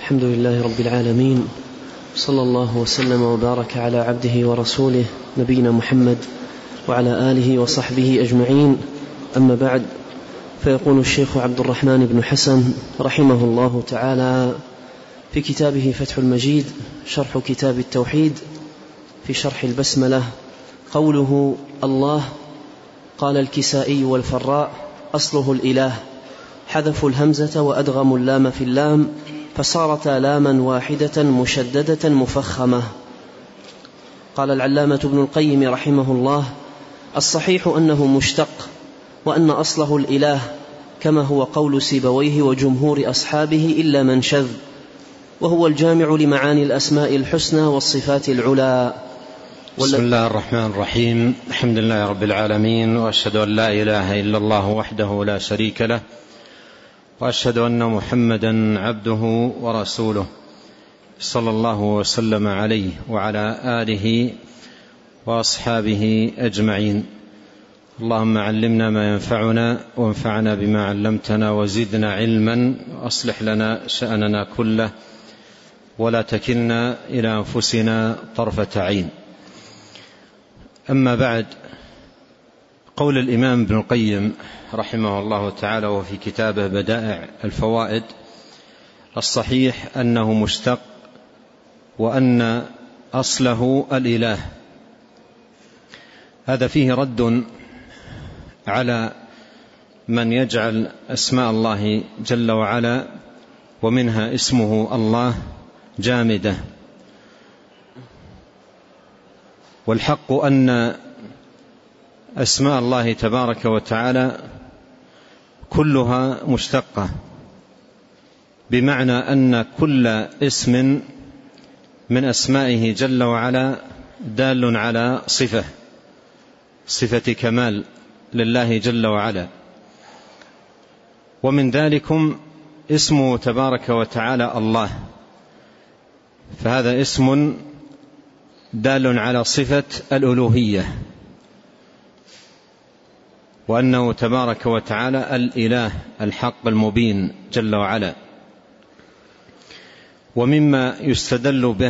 الحمد لله رب العالمين، صلى الله وسلم وبارك على عبده ورسوله نبينا محمد وعلى آله وصحبه أجمعين. أما بعد، فيقول الشيخ عبد الرحمن بن حسن رحمه الله تعالى في كتابه فتح المجيد شرح كتاب التوحيد في شرح البسملة: قوله الله، قال الكسائي والفراء: أصله الإله، حذفوا الهمزة وأدغموا اللام في اللام فصارتا لاما واحدة مشددة مفخمة. قال العلامة ابن القيم رحمه الله: الصحيح أنه مشتق، وأن أصله الإله، كما هو قول سيبويه وجمهور أصحابه إلا من شذ، وهو الجامع لمعاني الأسماء الحسنى والصفات العلى. بسم الله الرحمن الرحيم. الحمد لله رب العالمين، وأشهد أن لا إله إلا الله وحده لا شريك له، وأشهد أن محمدا عبده ورسوله، صلى الله وسلم عليه وعلى آله وأصحابه أجمعين. اللهم علمنا ما ينفعنا، وانفعنا بما علمتنا، وزدنا علما، وأصلح لنا شأننا كله، ولا تكلنا إلى أنفسنا طرفة عين. أما بعد، قول الإمام ابن القيم رحمه الله تعالى وفي كتابه بدائع الفوائد: الصحيح أنه مشتق، وأن أصله الإله. هذا فيه رد على من يجعل أسماء الله جل وعلا ومنها اسمه الله جامدة، والحق أن أسماء الله تبارك وتعالى كلها مشتقة، بمعنى أن كل اسم من أسمائه جل وعلا دال على صفة كمال لله جل وعلا. ومن ذلكم اسمه تبارك وتعالى الله، فهذا اسم دال على صفة الألوهية، وأنه تبارك وتعالى الإله الحق المبين جل وعلا. ومما يستدل به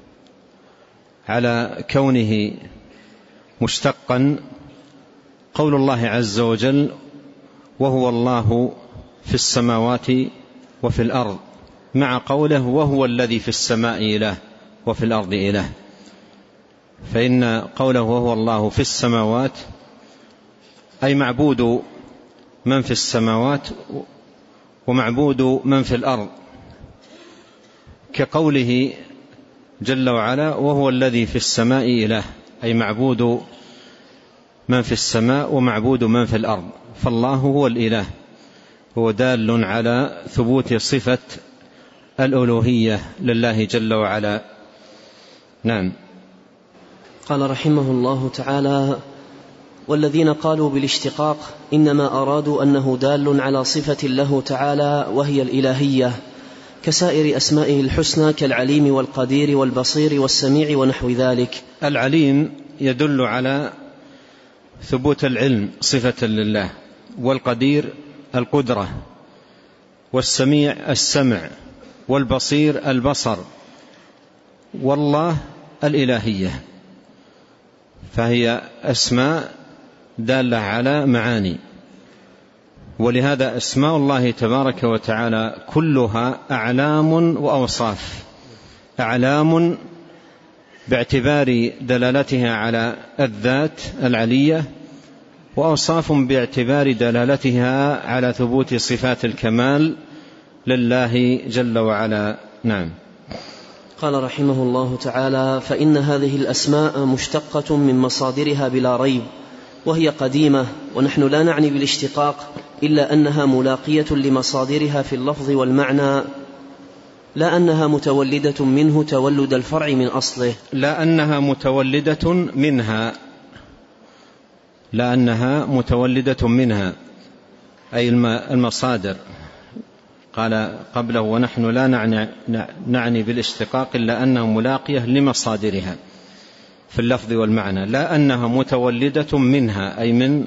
على كونه مشتقا قول الله عز وجل: وهو الله في السماوات وفي الأرض، مع قوله: وهو الذي في السماء إله وفي الأرض إله. فإن قوله وهو الله في السماوات أي معبود من في السماوات ومعبود من في الأرض، كقوله جل وعلا: وهو الذي في السماء إله، أي معبود من في السماء ومعبود من في الأرض. فالله هو الإله، هو دال على ثبوت صفة الألوهية لله جل وعلا. نعم. قال رحمه الله تعالى: والذين قالوا بالاشتقاق إنما أرادوا أنه دال على صفة له تعالى وهي الإلهية، كسائر أسمائه الحسنى كالعليم والقدير والبصير والسميع ونحو ذلك. العليم يدل على ثبوت العلم صفة لله، والقدير القدرة، والسميع السمع، والبصير البصر، والله الإلهية. فهي أسماء دالة على معاني، ولهذا أسماء الله تبارك وتعالى كلها أعلام وأوصاف. أعلام باعتبار دلالتها على الذات العلية، وأوصاف باعتبار دلالتها على ثبوت صفات الكمال لله جل وعلا. نعم. قال رحمه الله تعالى: فإن هذه الأسماء مشتقة من مصادرها بلا ريب، وهي قديمة، ونحن لا نعني بالاشتقاق إلا أنها ملاقية لمصادرها في اللفظ والمعنى، لا أنها متولدة منه تولد الفرع من أصله. لا أنها متولدة منها، لا أنها متولدة منها أي المصادر. قال قبله: ونحن لا نعني بالاشتقاق إلا أنها ملاقية لمصادرها في اللفظ والمعنى، لا أنها متولدة منها أي من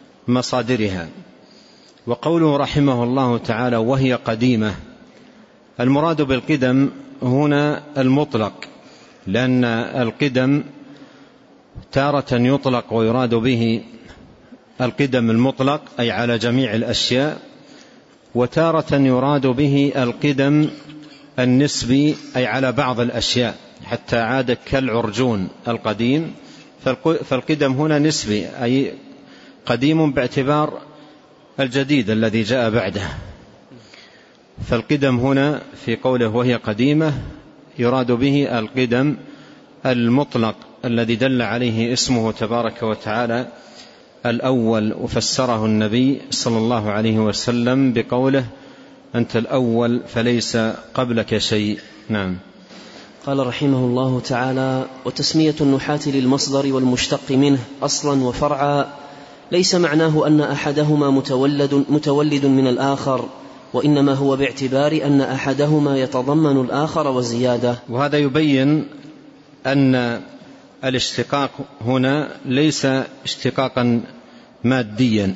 مصادرها. وقوله رحمه الله تعالى: وهي قديمة، المراد بالقدم هنا المطلق، لأن القدم تارة يطلق ويراد به القدم المطلق أي على جميع الأشياء، وتارة يراد به القدم النسبي أي على بعض الأشياء حتى عاد كالعرجون القديم. فالقدم هنا نسبي أي قديم باعتبار الجديد الذي جاء بعده. فالقدم هنا في قوله وهي قديمة يراد به القدم المطلق الذي دل عليه اسمه تبارك وتعالى الأول، وفسره النبي صلى الله عليه وسلم بقوله أنت الأول فليس قبلك شيء. نعم. قال رحمه الله تعالى: وتسمية النحاة للمصدر والمشتق منه أصلا وفرعا ليس معناه أن أحدهما متولد من الآخر، وإنما هو باعتبار أن أحدهما يتضمن الآخر والزيادة. وهذا يبين أن الاشتقاق هنا ليس اشتقاقا ماديا،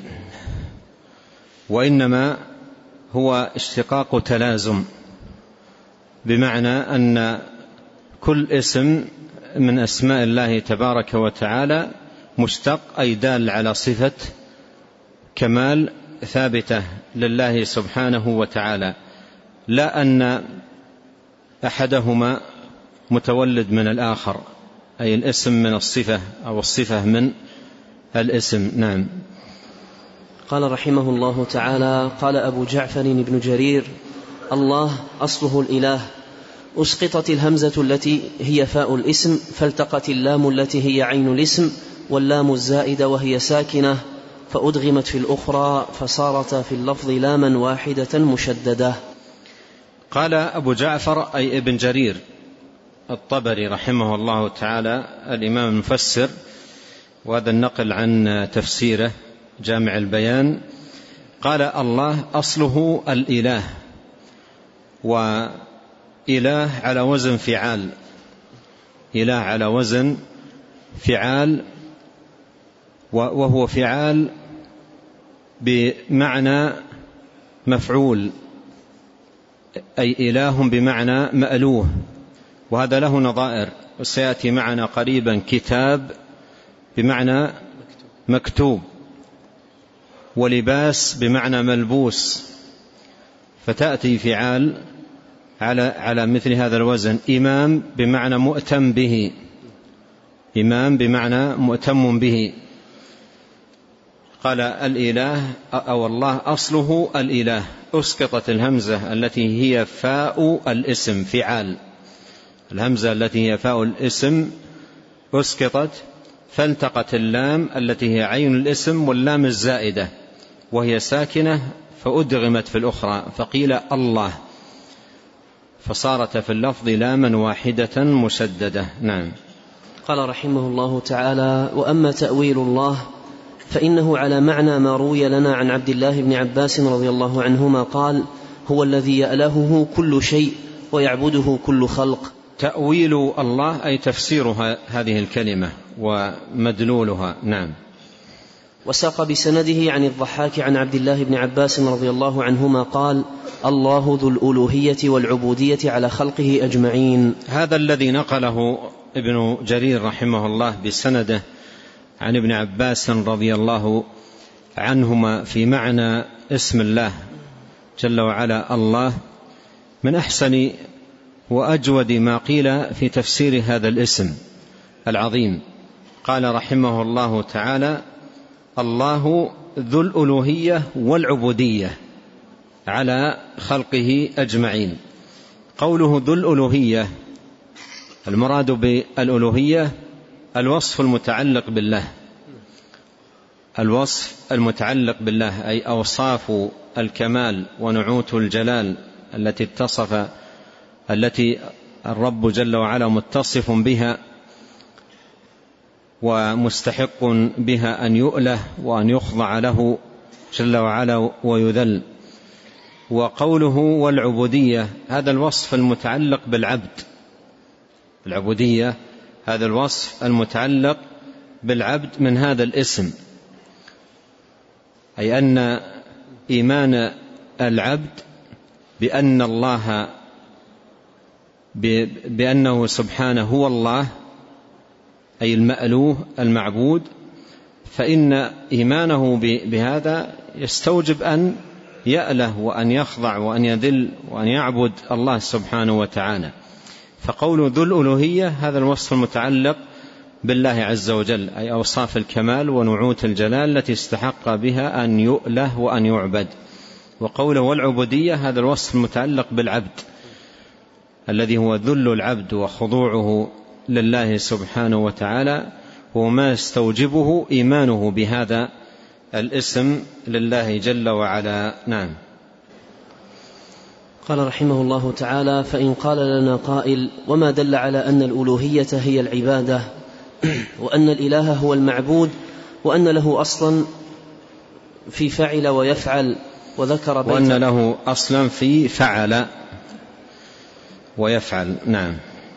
وإنما هو اشتقاق تلازم، بمعنى أن كل اسم من أسماء الله تبارك وتعالى مشتق أي دال على صفة كمال ثابتة لله سبحانه وتعالى، لا أن أحدهما متولد من الآخر، أي الاسم من الصفة أو الصفة من الاسم. نعم. قال رحمه الله تعالى: قال أبو جعفر بن جرير: الله أصله الإله، أسقطت الهمزة التي هي فاء الاسم، فالتقت اللام التي هي عين الاسم واللام الزائدة وهي ساكنة، فأدغمت في الأخرى فصارت في اللفظ لاما واحدة مشددة. قال أبو جعفر أي ابن جرير الطبري رحمه الله تعالى الإمام المفسر، وهذا النقل عن تفسيره جامع البيان، قال الله أصله الإله، وإله على وزن فعال، إله على وزن فعال، وهو فعال بمعنى مفعول، أي إله بمعنى مألوه، وهذا له نظائر وسيأتي معنا قريبا. كتاب بمعنى مكتوب، ولباس بمعنى ملبوس، فتأتي فعال على مثل هذا الوزن. إمام بمعنى مؤتم به، إمام بمعنى مؤتم به. قال الإله أو الله أصله الإله، أسقطت الهمزة التي هي فاء الاسم فعال، الهمزة التي هي فاء الاسم أسقطت، فالتقت اللام التي هي عين الاسم واللام الزائدة وهي ساكنة، فأدغمت في الأخرى فقيل الله، فصارت في اللفظ لاما واحدة مشددة. نعم. قال رحمه الله تعالى: وأما تأويل الله فإنه على معنى ما روي لنا عن عبد الله بن عباس رضي الله عنهما قال: هو الذي يألهه كل شيء ويعبده كل خلق. تأويل الله أي تفسيرها هذه الكلمة ومدلولها. نعم. وساق بسنده عن الضحاك عن عبد الله بن عباس رضي الله عنهما قال: الله ذو الألوهية والعبودية على خلقه أجمعين. هذا الذي نقله ابن جرير رحمه الله بسنده عن ابن عباس رضي الله عنهما في معنى اسم الله جل وعلا الله، من أحسن وأجود ما قيل في تفسير هذا الاسم العظيم. قال رحمه الله تعالى: الله ذو الألوهية والعبودية على خلقه أجمعين. قوله ذو الألوهية، المراد بالألوهية الوصف المتعلق بالله، الوصف المتعلق بالله أي أوصاف الكمال ونعوت الجلال التي الرب جل وعلا متصف بها ومستحق بها أن يؤله وأن يخضع له جل وعلا ويذل. وقوله والعبودية هذا الوصف المتعلق بالعبد، العبودية هذا الوصف المتعلق بالعبد من هذا الاسم، أي أن إيمان العبد بأن الله بأنه سبحانه هو الله أي المألوه المعبود، فإن إيمانه بهذا يستوجب أن يأله وأن يخضع وأن يذل وأن يعبد الله سبحانه وتعالى. فقول ذو الألوهية هذا الوصف المتعلق بالله عز وجل، أي أوصاف الكمال ونعوت الجلال التي استحق بها أن يؤله وأن يعبد. وقوله والعبودية هذا الوصف المتعلق بالعبد الذي هو ذل العبد وخضوعه لله سبحانه وتعالى، وما يستوجبه إيمانه بهذا الاسم لله جل وعلا. نعم. قال رحمه الله تعالى: فإن قال لنا قائل: وما دل على أن الألوهية هي العبادة وأن الإله هو المعبود وأن له أصلا في فعل ويفعل وذكر بيت وأن له أصلا في فعل ويفعل. نعم.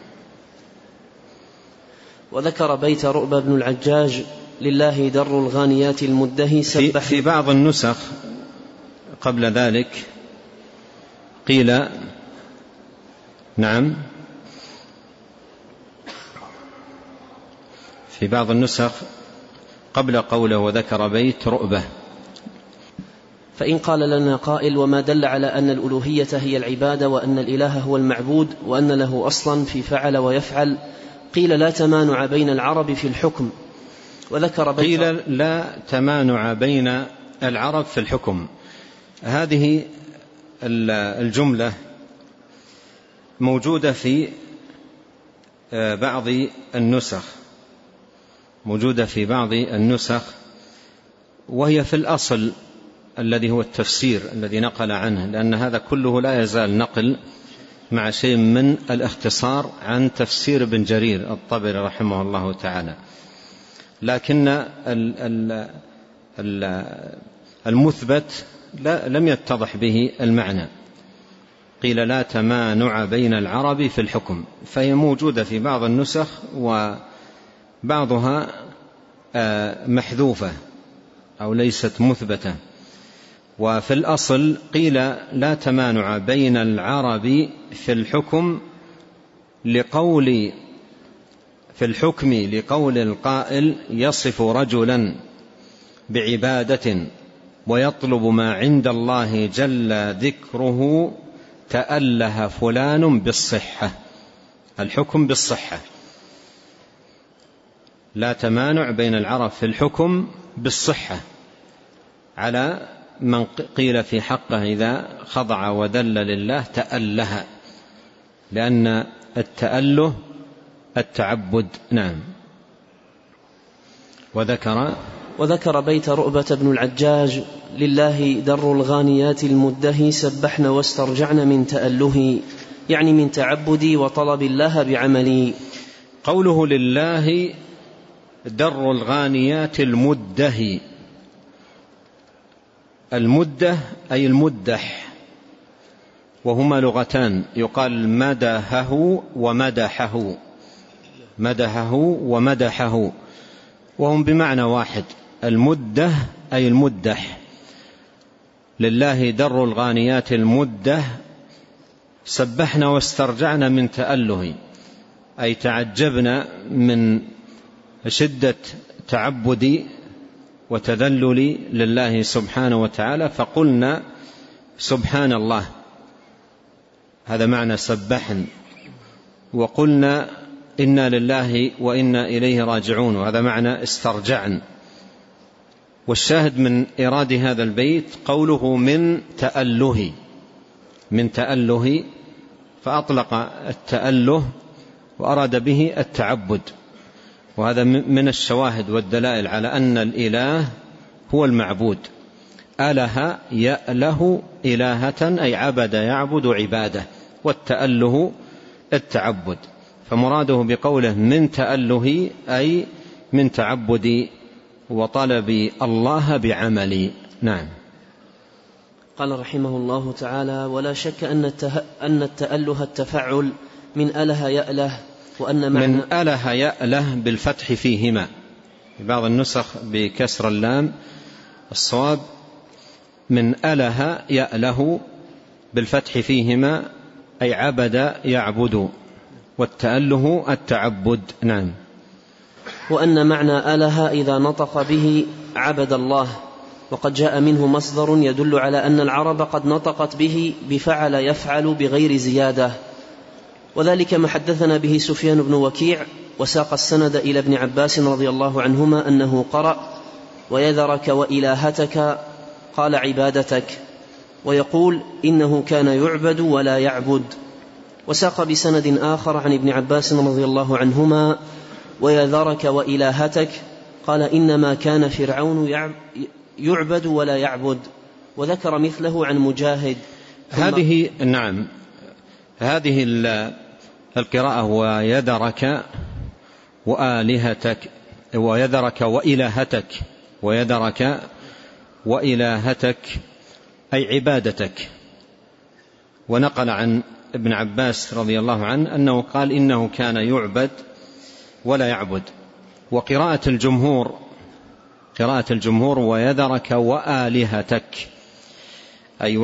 وذكر بيت رؤبة بن العجاج: لله در الغانيات المدهي سبح. في بعض النسخ قبل ذلك قيل نعم، في بعض النسخ قبل قوله وذكر بيت رؤبة. فإن قال لنا قائل: وما دل على أن الألوهية هي العبادة وأن الإله هو المعبود وأن له أصلا في فعل ويفعل، قيل لا تمانع بين العرب في الحكم. وذكر بيت قيل لا تمانع بين العرب في الحكم. هذه الجملة موجودة في بعض النسخ، وهي في الأصل الذي هو التفسير الذي نقل عنه، لأن هذا كله لا يزال نقل مع شيء من الاختصار عن تفسير ابن جرير الطبري رحمه الله تعالى. لكن المثبت لم يتضح به المعنى. قيل لا تمانع بين العرب في الحكم، فهي موجودة في بعض النسخ وبعضها محذوفة أو ليست مثبتة. وفي الأصل قيل لا تمانع بين العرب في الحكم لقول القائل يصف رجلا بعبادة ويطلب ما عند الله جل ذكره تأله فلان بالصحة. الحكم بالصحة، لا تمانع بين العرب في الحكم بالصحة على من قيل في حقه إذا خضع وذل لله تأله، لأن التأله التعبد. نعم. وذكر بيت رؤبة بن العجاج: لله در الغانيات المدهي سبحن واسترجعن من تأله، يعني من تعبدي وطلب الله بعملي. قوله لله در الغانيات المدهي، المدة أي المدح، وهما لغتان، يقال مدحه ومدحه، وهم بمعنى واحد. المدة أي المدح. لله در الغانيات المدة سبحنا واسترجعنا من تأله، أي تعجبنا من شدة تعبدي وتذللي لله سبحانه وتعالى، فقلنا سبحان الله، هذا معنى سبحن. وقلنا إنا لله وإنا إليه راجعون، وهذا معنى استرجعن. والشاهد من إراد هذا البيت قوله من تأله، فأطلق التأله وأراد به التعبد، وهذا من الشواهد والدلائل على أن الإله هو المعبود. أله يأله إلهة، أي عبد يعبد عبادة، والتأله التعبد. فمراده بقوله من تأله أي من تعبدي وطلب الله بعملي. نعم. قال رحمه الله تعالى: ولا شك أن التأله التفعل من أله يأله، وأن معنى من أله يأله بالفتح فيهما، في بعض النسخ بكسر اللام. الصواب من أله يأله بالفتح فيهما، أي عبد يعبد. والتأله التعبد. نعم. وأن معنى أله إذا نطق به عبد الله، وقد جاء منه مصدر يدل على أن العرب قد نطقت به بفعل يفعل بغير زيادة، وذلك ما حدثنا به سفيان بن وكيع وساق السند إلى ابن عباس رضي الله عنهما أنه قرأ ويذرك وإلهتك قال عبادتك، ويقول إنه كان يعبد ولا يعبد. وساق بسند آخر عن ابن عباس رضي الله عنهما ويذرك وإلهتك قال إنما كان فرعون يعبد ولا يعبد، وذكر مثله عن مجاهد. هذه نعم، هذه القراءة ويذرك وآلهتك ويذرك وإلهتك، ويذرك وإلهتك أي عبادتك. ونقل عن ابن عباس رضي الله عنه أنه قال إنه كان يعبد ولا يعبد. وقراءة الجمهور ويذرك وآلهتك أي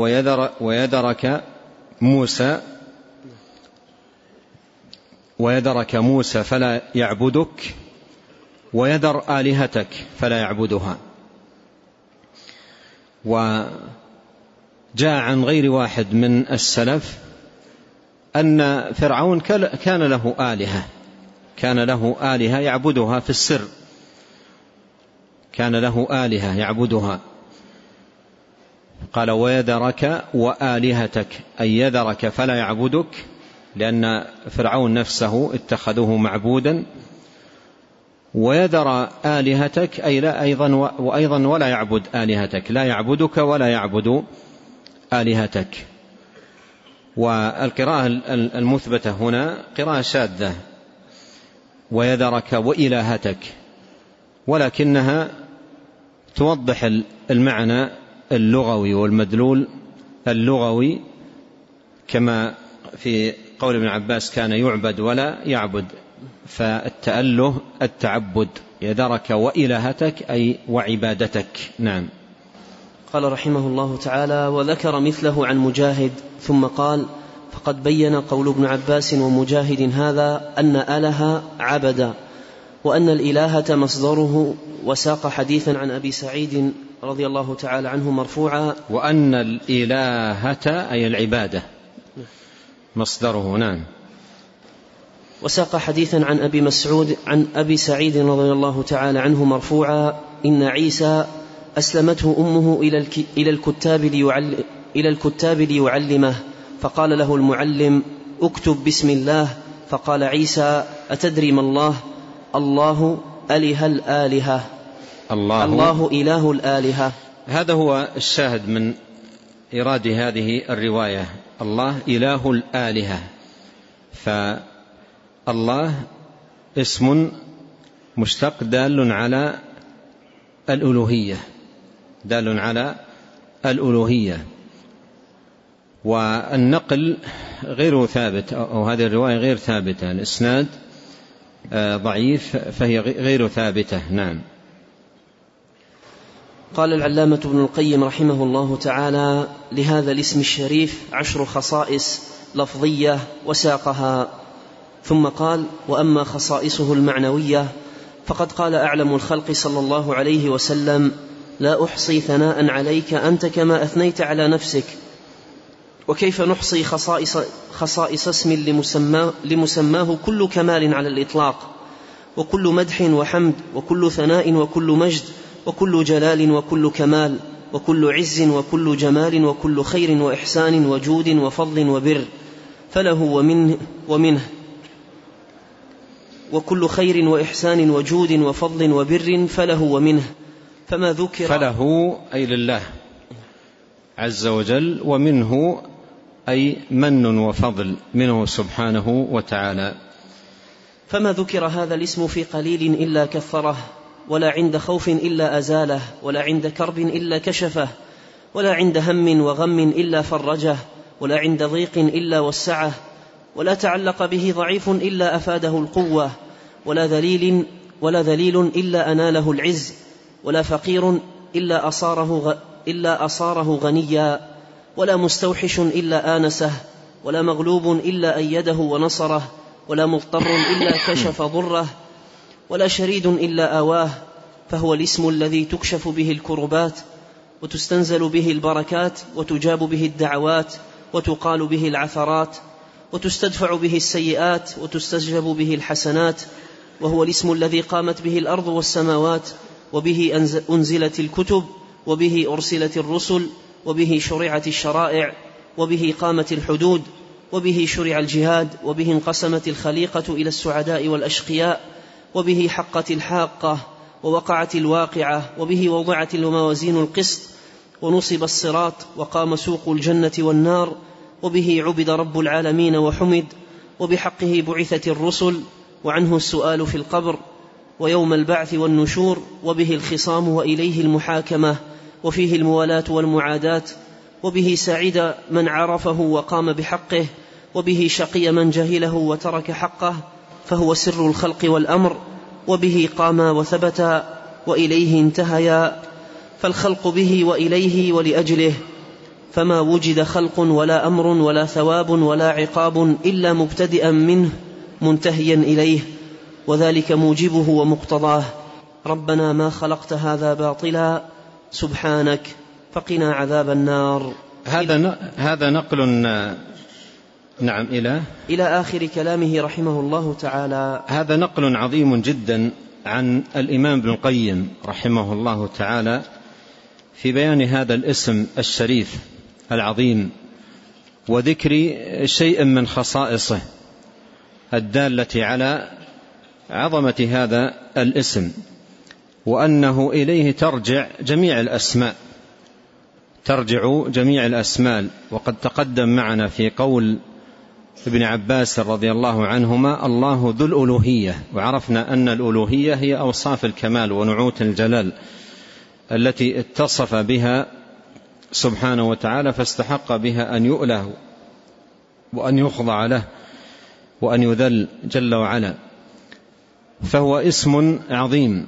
ويذرك موسى فلا يعبدك، ويذر آلهتك فلا يعبدها. وجاء عن غير واحد من السلف أن فرعون كان له آلهة يعبدها في السر، كان له آلهة يعبدها. قال ويذرك وآلهتك أي يذرك فلا يعبدك، لأن فرعون نفسه اتخذوه معبودا. ويذر آلهتك أي لا أيضا ولا يعبد آلهتك، لا يعبدك ولا يعبد آلهتك. والقراءة المثبتة هنا قراءة شاذة، ويذرك وإلهتك، ولكنها توضح المعنى اللغوي والمدلول اللغوي، كما في قول ابن عباس كان يعبد ولا يعبد، فالتأله التعبد. يذرك وإلهتك أي وعبادتك. نعم. قال رحمه الله تعالى: وذكر مثله عن مجاهد، ثم قال: فقد بين قول ابن عباس ومجاهد هذا أن أله عبد، وأن الإلهة مصدره. وساق حديثا عن أبي سعيد رضي الله تعالى عنه مرفوعا: وأن الإلهة أي العبادة مصدره. نعم. وساق حديثا عن أبي سعيد رضي الله تعالى عنه مرفوعا: إن عيسى أسلمته أمه إلى الكتاب ليعلمه، فقال له المعلم: اكتب بسم الله. فقال عيسى: أتدري ما الله؟ الله إله الآلهة، الله إله الآلهة. هذا هو الشاهد من إيراد هذه الرواية، الله إله الآلهة. فالله اسم مشتق دال على الألوهية، والنقل غير ثابت، أو هذه الرواية غير ثابتة، الإسناد ضعيف فهي غير ثابتة. نعم. قال العلامة ابن القيم رحمه الله تعالى: لهذا الاسم الشريف 10 خصائص لفظية وساقها، ثم قال: وأما خصائصه المعنوية فقد قال أعلم الخلق صلى الله عليه وسلم: لا أحصي ثناء عليك أنت كما أثنيت على نفسك. وكيف نحصي خصائص اسم لمسماه كل كمال على الإطلاق، وكل مدح وحمد، وكل ثناء وكل مجد، وكل جلال وكل كمال، وكل عز وكل جمال، وكل خير وإحسان وجود وفضل وبر، فله ومنه وكل خير وإحسان وجود وفضل وبر فله ومنه. فما ذكر فله أي لله عز وجل، ومنه أي من وفضل منه سبحانه وتعالى. فما ذكر هذا الاسم في قليل إلا كثره، ولا عند خوف إلا أزاله، ولا عند كرب إلا كشفه، ولا عند هم وغم إلا فرجه، ولا عند ضيق إلا وسعه، ولا تعلق به ضعيف إلا أفاده القوة، ولا ذليل إلا أناله العز، ولا فقير إلا أصاره غنيا، ولا مستوحش إلا آنسه، ولا مغلوب إلا أيده ونصره، ولا مضطر إلا كشف ضره، ولا شريد إلا آواه، فهو الاسم الذي تكشف به الكربات وتستنزل به البركات وتجاب به الدعوات وتقال به العثرات وتستدفع به السيئات وتستجلب به الحسنات، وهو الاسم الذي قامت به الأرض والسماوات، وبه أنزلت الكتب، وبه أرسلت الرسل، وبه شرعت الشرائع، وبه قامت الحدود، وبه شرع الجهاد، وبه انقسمت الخليقة إلى السعداء والأشقياء، وبه حقت الحاقة ووقعت الواقعة، وبه وضعت الموازين القسط ونصب الصراط وقام سوق الجنة والنار، وبه عبد رب العالمين وحمد، وبحقه بعثت الرسل، وعنه السؤال في القبر ويوم البعث والنشور، وبه الخصام وإليه المحاكمة، وفيه الموالاة والمعاداة، وبه سعد من عرفه وقام بحقه، وبه شقي من جهله وترك حقه، فهو سر الخلق والأمر، وبه قام وثبت وإليه انتهيا، فالخلق به وإليه ولأجله، فما وجد خلق ولا أمر ولا ثواب ولا عقاب إلا مبتدئا منه منتهيا إليه، وذلك موجبه ومقتضاه. ربنا ما خلقت هذا باطلا سبحانك فقنا عذاب النار. هذا نقل نعم إلى آخر كلامه رحمه الله تعالى. هذا نقل عظيم جدا عن الإمام ابن القيم رحمه الله تعالى في بيان هذا الاسم الشريف العظيم، وذكر شيء من خصائصه الدالة على عظمة هذا الاسم، وأنه إليه ترجع جميع الأسماء. وقد تقدم معنا في قول ابن عباس رضي الله عنهما: الله ذو الألوهية، وعرفنا أن الألوهية هي أوصاف الكمال ونعوت الجلال التي اتصف بها سبحانه وتعالى، فاستحق بها أن يؤله وأن يخضع له وأن يذل جل وعلا، فهو اسم عظيم،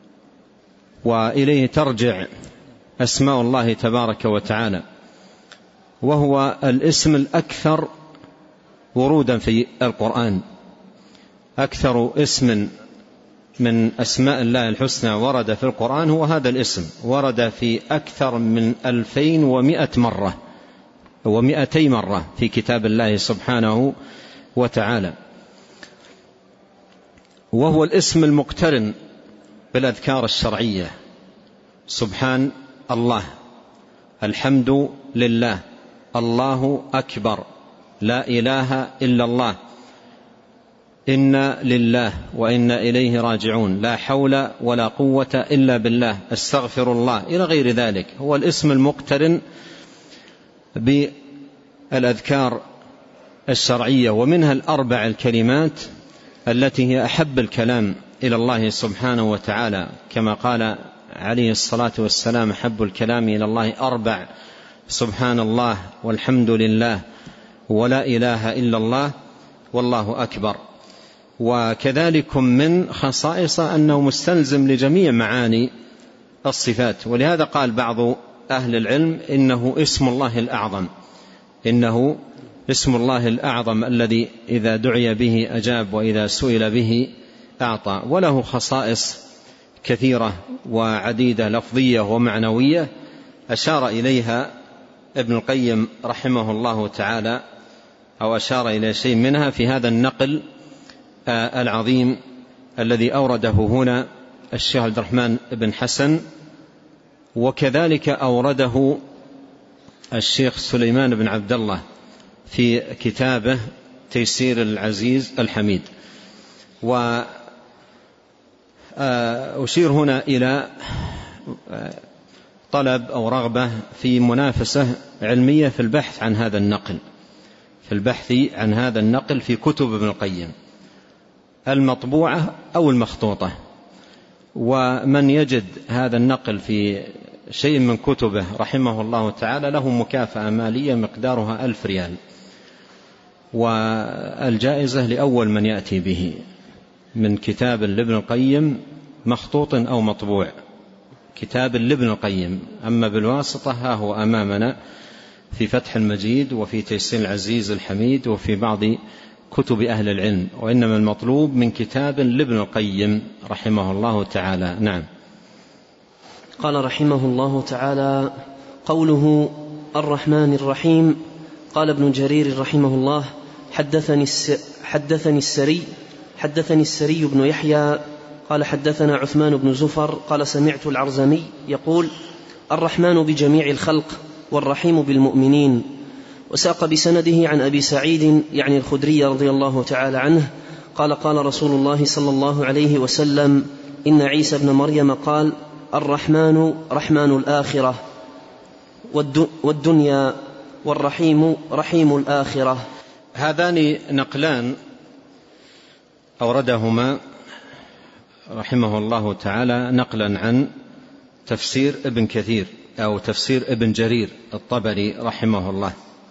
وإليه ترجع أسماء الله تبارك وتعالى، وهو الاسم الأكثر ورودا في القرآن. أكثر اسم من أسماء الله الحسنى ورد في القرآن هو هذا الاسم، ورد في أكثر من 2100 مرة و200 مرة في كتاب الله سبحانه وتعالى، وهو الاسم المقترن بالأذكار الشرعية: سبحان الله، الحمد لله، الله أكبر، لا إله إلا الله، إنا لله وإنا إليه راجعون، لا حول ولا قوة إلا بالله، استغفر الله، إلى غير ذلك. هو الاسم المقترن بالأذكار الشرعية، ومنها الأربع الكلمات التي هي أحب الكلام إلى الله سبحانه وتعالى، كما قال عليه الصلاة والسلام: أحب الكلام إلى الله 4: سبحان الله، والحمد لله، ولا إله إلا الله، والله أكبر. وكذلك من خصائص أنه مستلزم لجميع معاني الصفات، ولهذا قال بعض أهل العلم: إنه اسم الله الأعظم، إنه اسم الله الأعظم الذي إذا دعي به أجاب وإذا سئل به أعطى. وله خصائص كثيرة وعديدة لفظية ومعنوية أشار إليها ابن القيم رحمه الله تعالى، أو أشار إلى شيء منها في هذا النقل العظيم الذي أورده هنا الشيخ عبد الرحمن بن حسن، وكذلك أورده الشيخ سليمان بن عبد الله في كتابه تيسير العزيز الحميد. وأشير هنا إلى طلب أو رغبة في منافسة علمية في البحث عن هذا النقل، في كتب ابن القيم المطبوعة أو المخطوطة. ومن يجد هذا النقل في شيء من كتبه رحمه الله تعالى له مكافأة مالية مقدارها 1000 ريال، والجائزة لأول من يأتي به من كتاب لابن القيم مخطوط أو مطبوع، كتاب لابن القيم. أما بالواسطة ها هو أمامنا في فتح المجيد وفي تيسير العزيز الحميد وفي بعض كتب أهل العلم، وإنما المطلوب من كتاب لابن القيم رحمه الله تعالى. نعم. قال رحمه الله تعالى: قوله الرحمن الرحيم. قال ابن جرير رحمه الله: حدثني السري بن يحيى قال حدثنا عثمان بن زفر قال سمعت العرزمي يقول: الرحمن بجميع الخلق والرحيم بالمؤمنين. وساق بسنده عن أبي سعيد يعني الخدري رضي الله تعالى عنه قال: قال رسول الله صلى الله عليه وسلم: إن عيسى بن مريم قال: الرحمن رحمن الآخرة والدنيا، والرحيم رحيم الآخرة. هذان نقلان أوردهما رحمه الله تعالى نقلا عن تفسير ابن كثير أو تفسير ابن جرير الطبري رحمه الله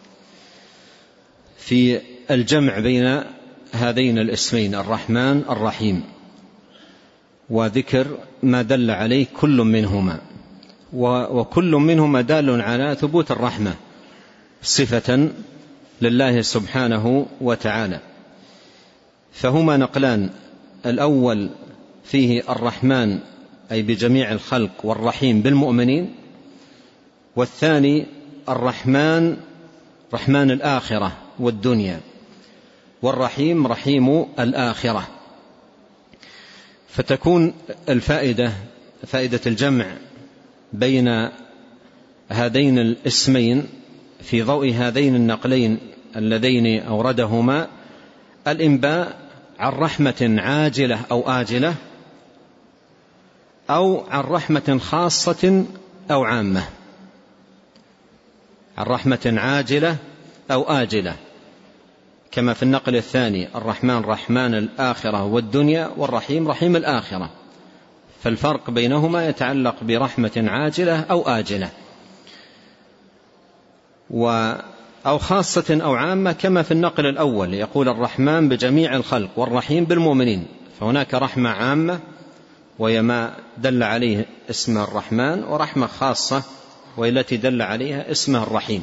في الجمع بين هذين الاسمين الرحمن الرحيم، وذكر ما دل عليه كل منهما، وكل منهما دال على ثبوت الرحمة صفة لله سبحانه وتعالى. فهما نقلان: الأول فيه الرحمن أي بجميع الخلق، والرحيم بالمؤمنين، والثاني الرحمن رحمن الآخرة والدنيا، والرحيم رحيم الآخرة. فتكون فائدة الجمع بين هذين الاسمين في ضوء هذين النقلين اللذين أوردهما الإنباء عن رحمة عاجلة أو آجلة، أو عن رحمة خاصة أو عامة، عن رحمة عاجلة أو آجلة، كما في النقل الثاني: الرحمن رحمن الآخرة والدنيا، والرحيم رحيم الآخرة. فالفرق بينهما يتعلق برحمة عاجلة أو آجلة، أو خاصة أو عامة، كما في النقل الأول يقول: الرحمن بجميع الخلق والرحيم بالمؤمنين. فهناك رحمة عامة وهي ما دل عليه اسم الرحمن، ورحمة خاصة وهي التي دل عليها اسمه الرحيم.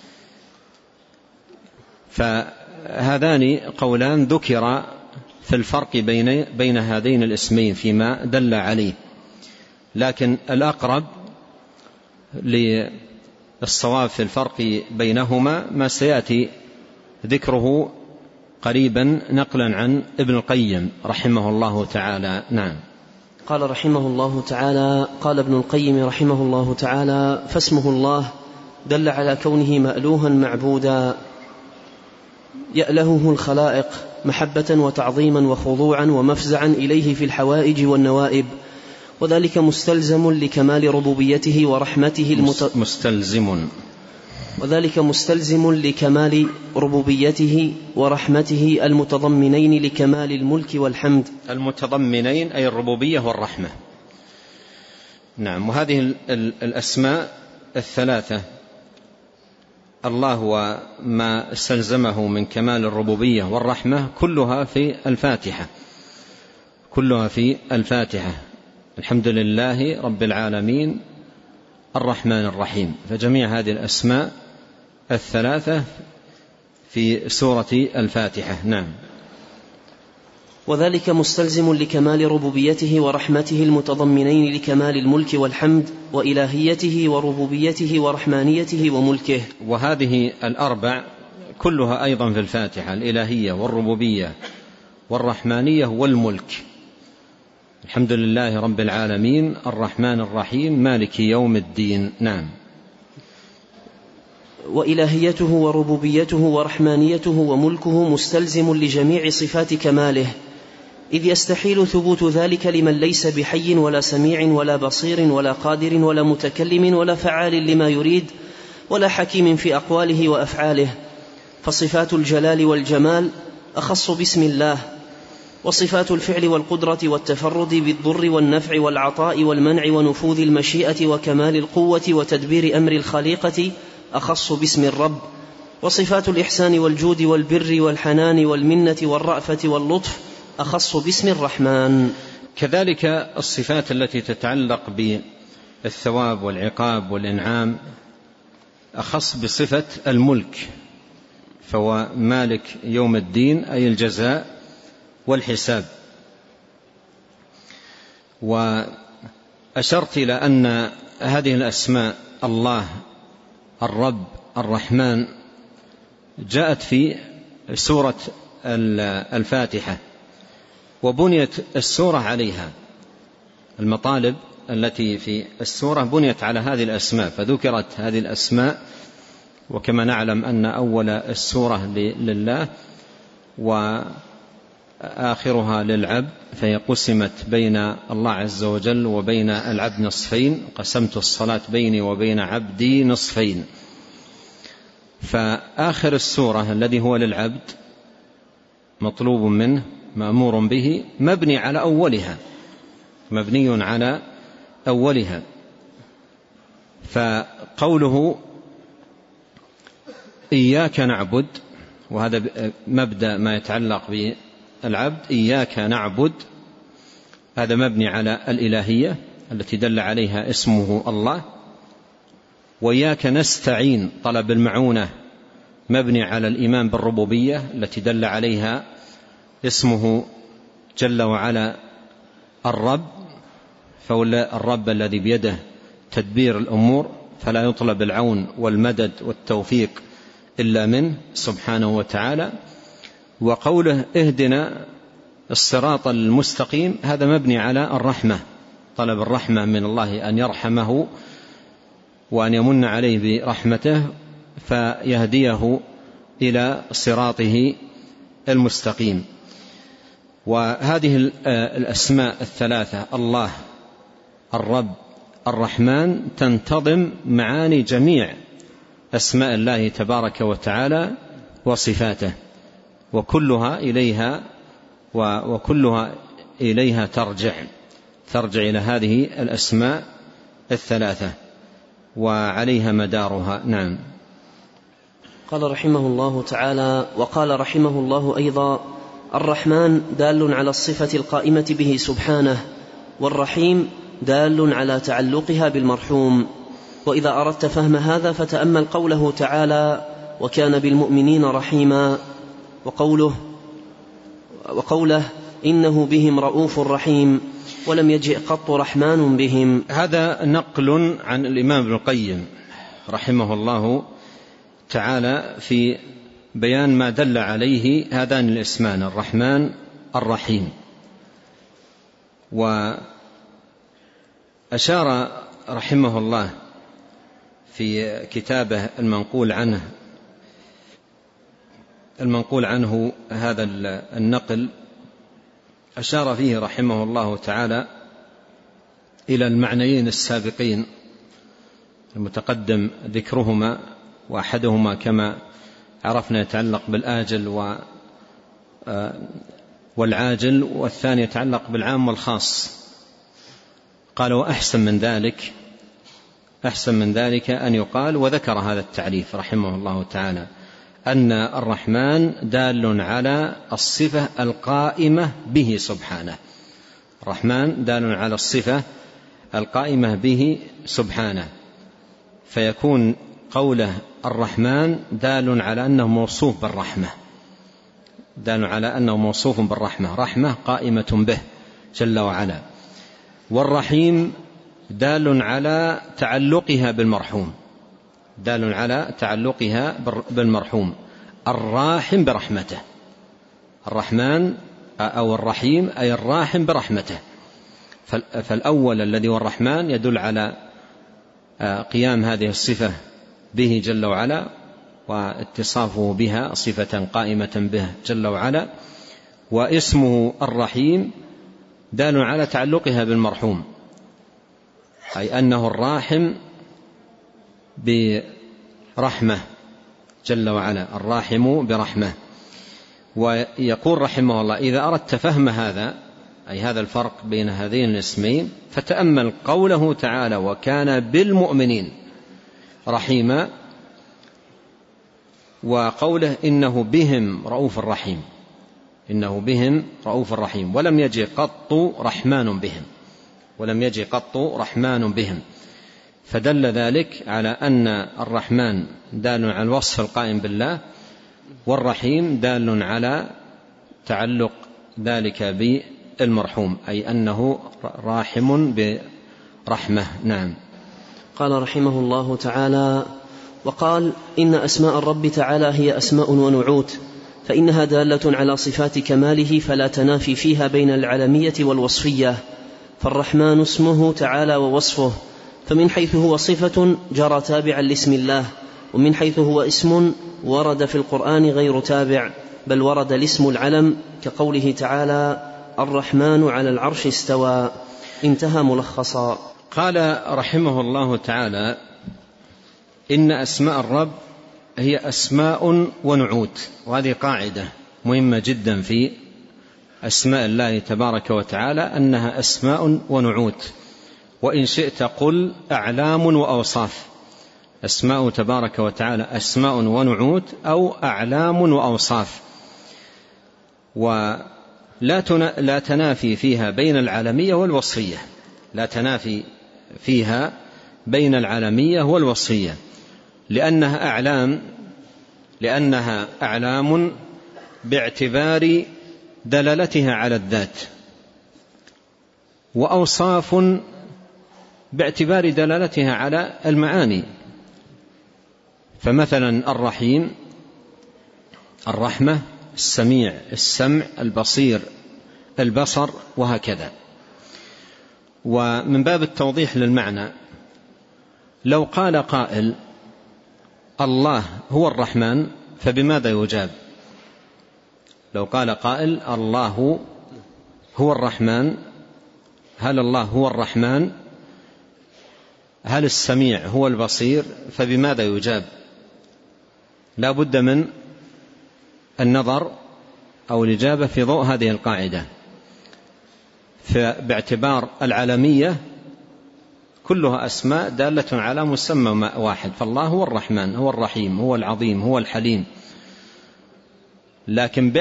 فهذان قولان ذكر في الفرق بين هذين الاسمين فيما دل عليه، لكن الأقرب للصواب في الفرق بينهما ما سيأتي ذكره قريبا نقلا عن ابن القيم رحمه الله تعالى. نعم. قال رحمه الله تعالى: قال ابن القيم رحمه الله تعالى: فاسمه الله دل على كونه مألوها معبودا يألهه الخلائق محبة وتعظيما وخضوعا ومفزعا إليه في الحوائج والنوائب، وذلك مستلزم لكمال ربوبيته ورحمته وذلك مستلزم لكمال ربوبيته ورحمته المتضمنين لكمال الملك والحمد. المتضمنين أي الربوبية والرحمة. نعم. وهذه الأسماء الثلاثة الله وما استلزمه من كمال الربوبية والرحمة كلها في الفاتحة. الحمد لله رب العالمين الرحمن الرحيم. فجميع هذه الأسماء الثلاثة في سورة الفاتحة. نعم. وذلك مستلزم لكمال ربوبيته ورحمته المتضمنين لكمال الملك والحمد وإلهيته وربوبيته ورحمانيته وملكه. وهذه الأربع كلها أيضا في الفاتحة: الإلهية والربوبية والرحمانية والملك. الحمد لله رب العالمين الرحمن الرحيم مالك يوم الدين. نعم. وإلهيته وربوبيته ورحمانيته وملكه مستلزم لجميع صفات كماله، إذ يستحيل ثبوت ذلك لمن ليس بحي ولا سميع ولا بصير ولا قادر ولا متكلم ولا فعال لما يريد ولا حكيم في أقواله وأفعاله. فصفات الجلال والجمال أخص باسم الله، وصفات الفعل والقدرة والتفرد بالضر والنفع والعطاء والمنع ونفوذ المشيئة وكمال القوة وتدبير أمر الخليقة أخص باسم الرب، وصفات الإحسان والجود والبر والحنان والمنة والرأفة واللطف أخص باسم الرحمن. كذلك الصفات التي تتعلق بالثواب والعقاب والإنعام أخص بصفة الملك، فهو مالك يوم الدين أي الجزاء والحساب. وأشرت إلى أن هذه الأسماء الله الرب الرحمن جاءت في سورة الفاتحة، وبنيت السورة عليها. المطالب التي في السورة بنيت على هذه الأسماء، فذكرت هذه الأسماء. وكما نعلم أن أول السورة لله وآخرها للعبد، فهي قسمت بين الله عز وجل وبين العبد نصفين: قسمت الصلاة بيني وبين عبدي نصفين. فآخر السورة الذي هو للعبد مطلوب منه مأمور به مبني على أولها، مبني على أولها. فقوله إياك نعبد، وهذا مبدأ ما يتعلق بالعبد، إياك نعبد، هذا مبني على الإلهية التي دل عليها اسمه الله. وإياك نستعين طلب المعونة مبني على الإيمان بالربوبية التي دل عليها اسمه جل وعلا الرب، فهو الرب الذي بيده تدبير الأمور، فلا يطلب العون والمدد والتوفيق إلا منه سبحانه وتعالى. وقوله اهدنا الصراط المستقيم، هذا مبني على الرحمة، طلب الرحمة من الله أن يرحمه وأن يمن عليه برحمته فيهديه إلى صراطه المستقيم. وهذه الأسماء الثلاثة الله الرب الرحمن تنتظم معاني جميع أسماء الله تبارك وتعالى وصفاته، وكلها إليها ترجع إلى هذه الأسماء الثلاثة وعليها مدارها. نعم. قال رحمه الله تعالى: وقال رحمه الله أيضا: الرحمن دال على الصفة القائمة به سبحانه، والرحيم دال على تعلقها بالمرحوم. وإذا أردت فهم هذا فتأمل قوله تعالى: وكان بالمؤمنين رحيما، وقوله إنه بهم رؤوف رحيم، ولم يجئ قط رحمن بهم. هذا نقل عن الإمام ابن القيم رحمه الله تعالى في بيان ما دل عليه هذان الاسمان الرحمن الرحيم. وأشار رحمه الله في كتابه المنقول عنه هذا النقل، أشار فيه رحمه الله تعالى إلى المعنيين السابقين المتقدم ذكرهما، وأحدهما كما عرفنا يتعلق بالآجل والعاجل، والثاني يتعلق بالعام والخاص. قال: وأحسن من ذلك أن يقال، وذكر هذا التعريف رحمه الله تعالى، أن الرحمن دال على الصفة القائمة به سبحانه. الرحمن دال على الصفة القائمة به سبحانه، فيكون قوله الرحمن دال على أنه موصوف بالرحمة، رحمة قائمة به جل وعلا. والرحيم دال على تعلقها بالمرحوم، الراحم برحمته. الرحمن أو الرحيم أي الراحم برحمته. فالأول الذي هو الرحمن يدل على قيام هذه الصفة به جل وعلا، واتصافه بها صفة قائمة به جل وعلا. واسمه الرحيم دال على تعلقها بالمرحوم، أي أنه الراحم برحمة جل وعلا، الراحم برحمة. ويقول رحمه الله: إذا أردت فهم هذا، أي هذا الفرق بين هذين الاسمين، فتأمل قوله تعالى: وكان بالمؤمنين رحيما، وقوله إنه بهم رؤوف رحيم، ولم يجي قط رحمن بهم. فدل ذلك على أن الرحمن دال على الوصف القائم بالله، والرحيم دال على تعلق ذلك بالمرحوم، أي أنه راحم برحمة. نعم. قال رحمه الله تعالى: وقال: إن أسماء الرب تعالى هي أسماء ونعوت، فإنها دالة على صفات كماله فلا تنافي فيها بين العلمية والوصفية، فالرحمن اسمه تعالى ووصفه، فمن حيث هو صفة جرى تابعا لاسم الله، ومن حيث هو اسم ورد في القرآن غير تابع، بل ورد الاسم العلم، كقوله تعالى: الرحمن على العرش استوى. انتهى ملخصا. قال رحمه الله تعالى: إن أسماء الرب هي أسماء ونعوت. وهذه قاعدة مهمة جدا في أسماء الله تبارك وتعالى، أنها أسماء ونعوت، وإن شئت قل أعلام وأوصاف. أسماء تبارك وتعالى أسماء ونعوت أو أعلام وأوصاف، ولا تنافي فيها بين العالمية والوصفية، لا تنافي فيها بين العالمية والوصفية، لأنها أعلام باعتبار دلالتها على الذات، وأوصاف باعتبار دلالتها على المعاني. فمثلا الرحيم الرحمة، السميع السمع، البصير البصر، وهكذا. ومن باب التوضيح للمعنى، لو قال قائل: الله هو الرحمن، فبماذا يجاب؟ لو قال قائل: الله هو الرحمن، هل الله هو الرحمن؟ هل السميع هو البصير؟ فبماذا يجاب؟ لا بد من النظر أو الإجابة في ضوء هذه القاعدة. فباعتبار العالمية كلها أسماء دالة على مسمى واحد، فالله هو الرحمن، هو الرحيم، هو العظيم، هو الحليم. لكن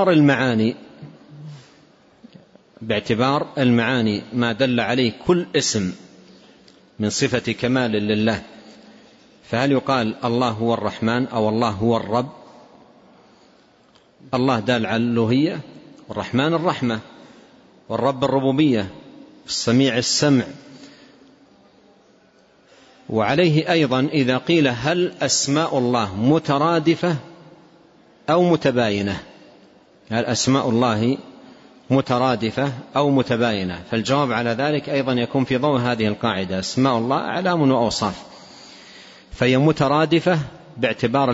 باعتبار المعاني ما دل عليه كل اسم من صفة كمال لله، فهل يقال الله هو الرحمن أو الله هو الرب؟ الله دال على الألوهية، والرحمن الرحمة، والرب الربوبية، السميع السمع. وعليه أيضا إذا قيل: هل أسماء الله مترادفة أو متباينة؟ هل أسماء الله مترادفة أو متباينة؟ فالجواب على ذلك أيضا يكون في ضوء هذه القاعدة: أسماء الله أعلام وأوصاف، فهي مترادفة باعتبار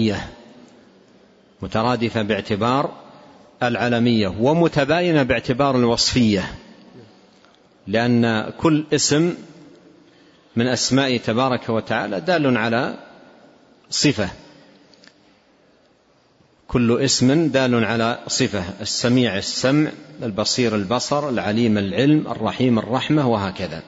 العلمية، ومتباينة باعتبار الوصفية، لأن كل اسم من أسماء تبارك وتعالى دال على صفة، كل اسم دال على صفة: السميع السمع، البصير البصر، العليم العلم، الرحيم الرحمة، وهكذا.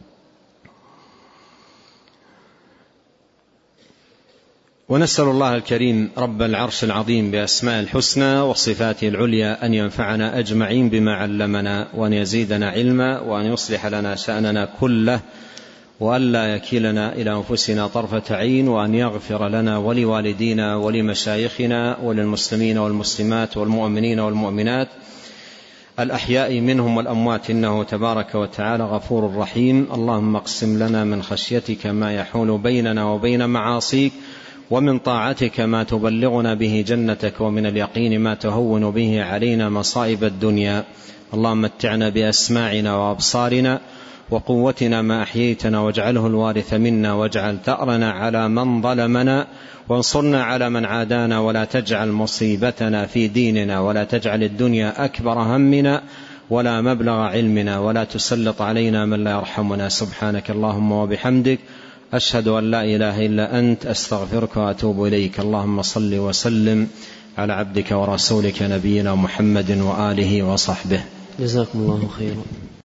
ونسأل الله الكريم رب العرش العظيم بأسماء الحسنى وصفاته العليا أن ينفعنا أجمعين بما علمنا، وأن يزيدنا علما، وأن يصلح لنا شأننا كله، وأن لا يكلنا إلى أنفسنا طرفة عين، وأن يغفر لنا ولوالدينا ولمشايخنا وللمسلمين والمسلمات والمؤمنين والمؤمنات الأحياء منهم والأموات، إنه تبارك وتعالى غفور رحيم. اللهم اقسم لنا من خشيتك ما يحول بيننا وبين معاصيك، ومن طاعتك ما تبلغنا به جنتك، ومن اليقين ما تهون به علينا مصائب الدنيا. اللهم متعنا بأسماعنا وأبصارنا وقوتنا ما أحييتنا، واجعله الوارث منا، واجعل ثأرنا على من ظلمنا، وانصرنا على من عادانا، ولا تجعل مصيبتنا في ديننا، ولا تجعل الدنيا أكبر همنا ولا مبلغ علمنا، ولا تسلط علينا من لا يرحمنا. سبحانك اللهم وبحمدك، أشهد أن لا إله إلا أنت، أستغفرك وأتوب إليك. اللهم صل وسلم على عبدك ورسولك نبينا محمد وآله وصحبه. جزاكم الله خيرا.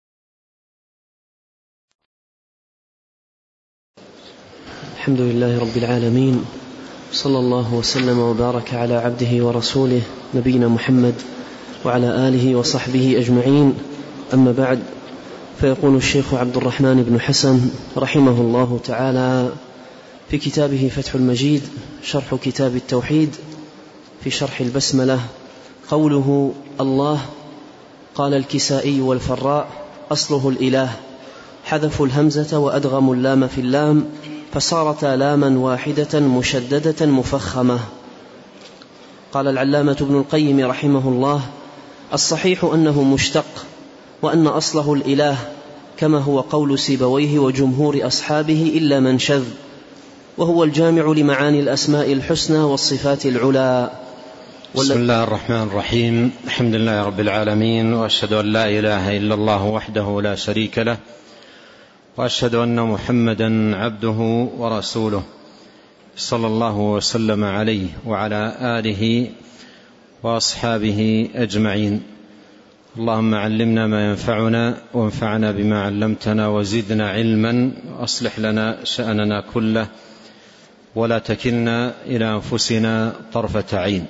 الحمد لله رب العالمين، صلى الله وسلم وبارك على عبده ورسوله نبينا محمد وعلى آله وصحبه أجمعين. أما بعد، فيقول الشيخ عبد الرحمن بن حسن رحمه الله تعالى في كتابه فتح المجيد شرح كتاب التوحيد: في شرح البسملة قوله الله. قال الكسائي والفراء أصله الإله، حذفوا الهمزة وأدغموا اللام في اللام فصارتا لاما واحدة مشددة مفخمة. قال العلامة ابن القيم رحمه الله: الصحيح أنه مشتق، وأن أصله الإله كما هو قول سيبويه وجمهور أصحابه إلا من شذ، وهو الجامع لمعاني الأسماء الحسنى والصفات العلى. بسم الله الرحمن الرحيم. الحمد لله رب العالمين، وأشهد أن لا إله إلا الله وحده لا شريك له، وأشهد أن محمدا عبده ورسوله صلى الله وسلم عليه وعلى آله وأصحابه أجمعين. اللهم علمنا ما ينفعنا، وانفعنا بما علمتنا، وزدنا علما، وأصلح لنا شأننا كله، ولا تكلنا إلى أنفسنا طرفة عين.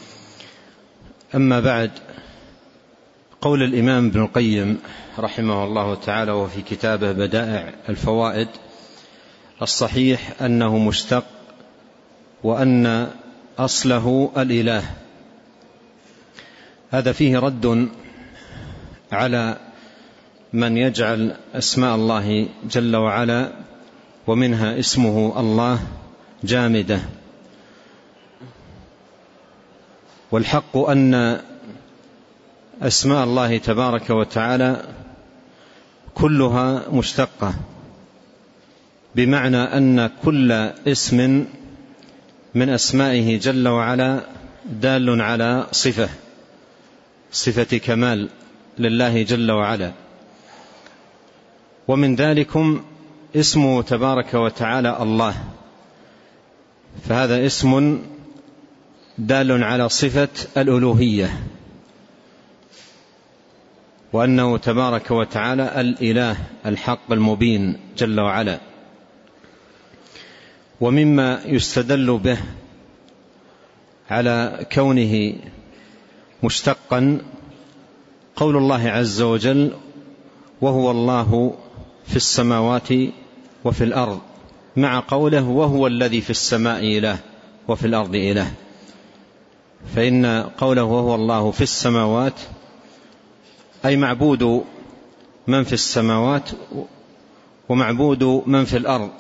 أما بعد، قول الإمام ابن القيم رحمه الله تعالى وفي كتابه بدائع الفوائد: الصحيح أنه مشتق، وأن أصله الإله. هذا فيه رد على من يجعل أسماء الله جل وعلا ومنها اسمه الله جامدة، والحق أن أسماء الله تبارك وتعالى كلها مشتقة، بمعنى أن كل اسم من أسمائه جل وعلا دال على صفة كمال لله جل وعلا. ومن ذلكم اسمه تبارك وتعالى الله، فهذا اسم دال على صفة الألوهية، وأنه تبارك وتعالى الإله الحق المبين جل وعلا. ومما يستدل به على كونه مشتقا قول الله عز وجل: وهو الله في السماوات وفي الأرض، مع قوله: وهو الذي في السماء إله وفي الأرض إله. فإن قوله وهو الله في السماوات أي معبود من في السماوات ومعبود من في الأرض،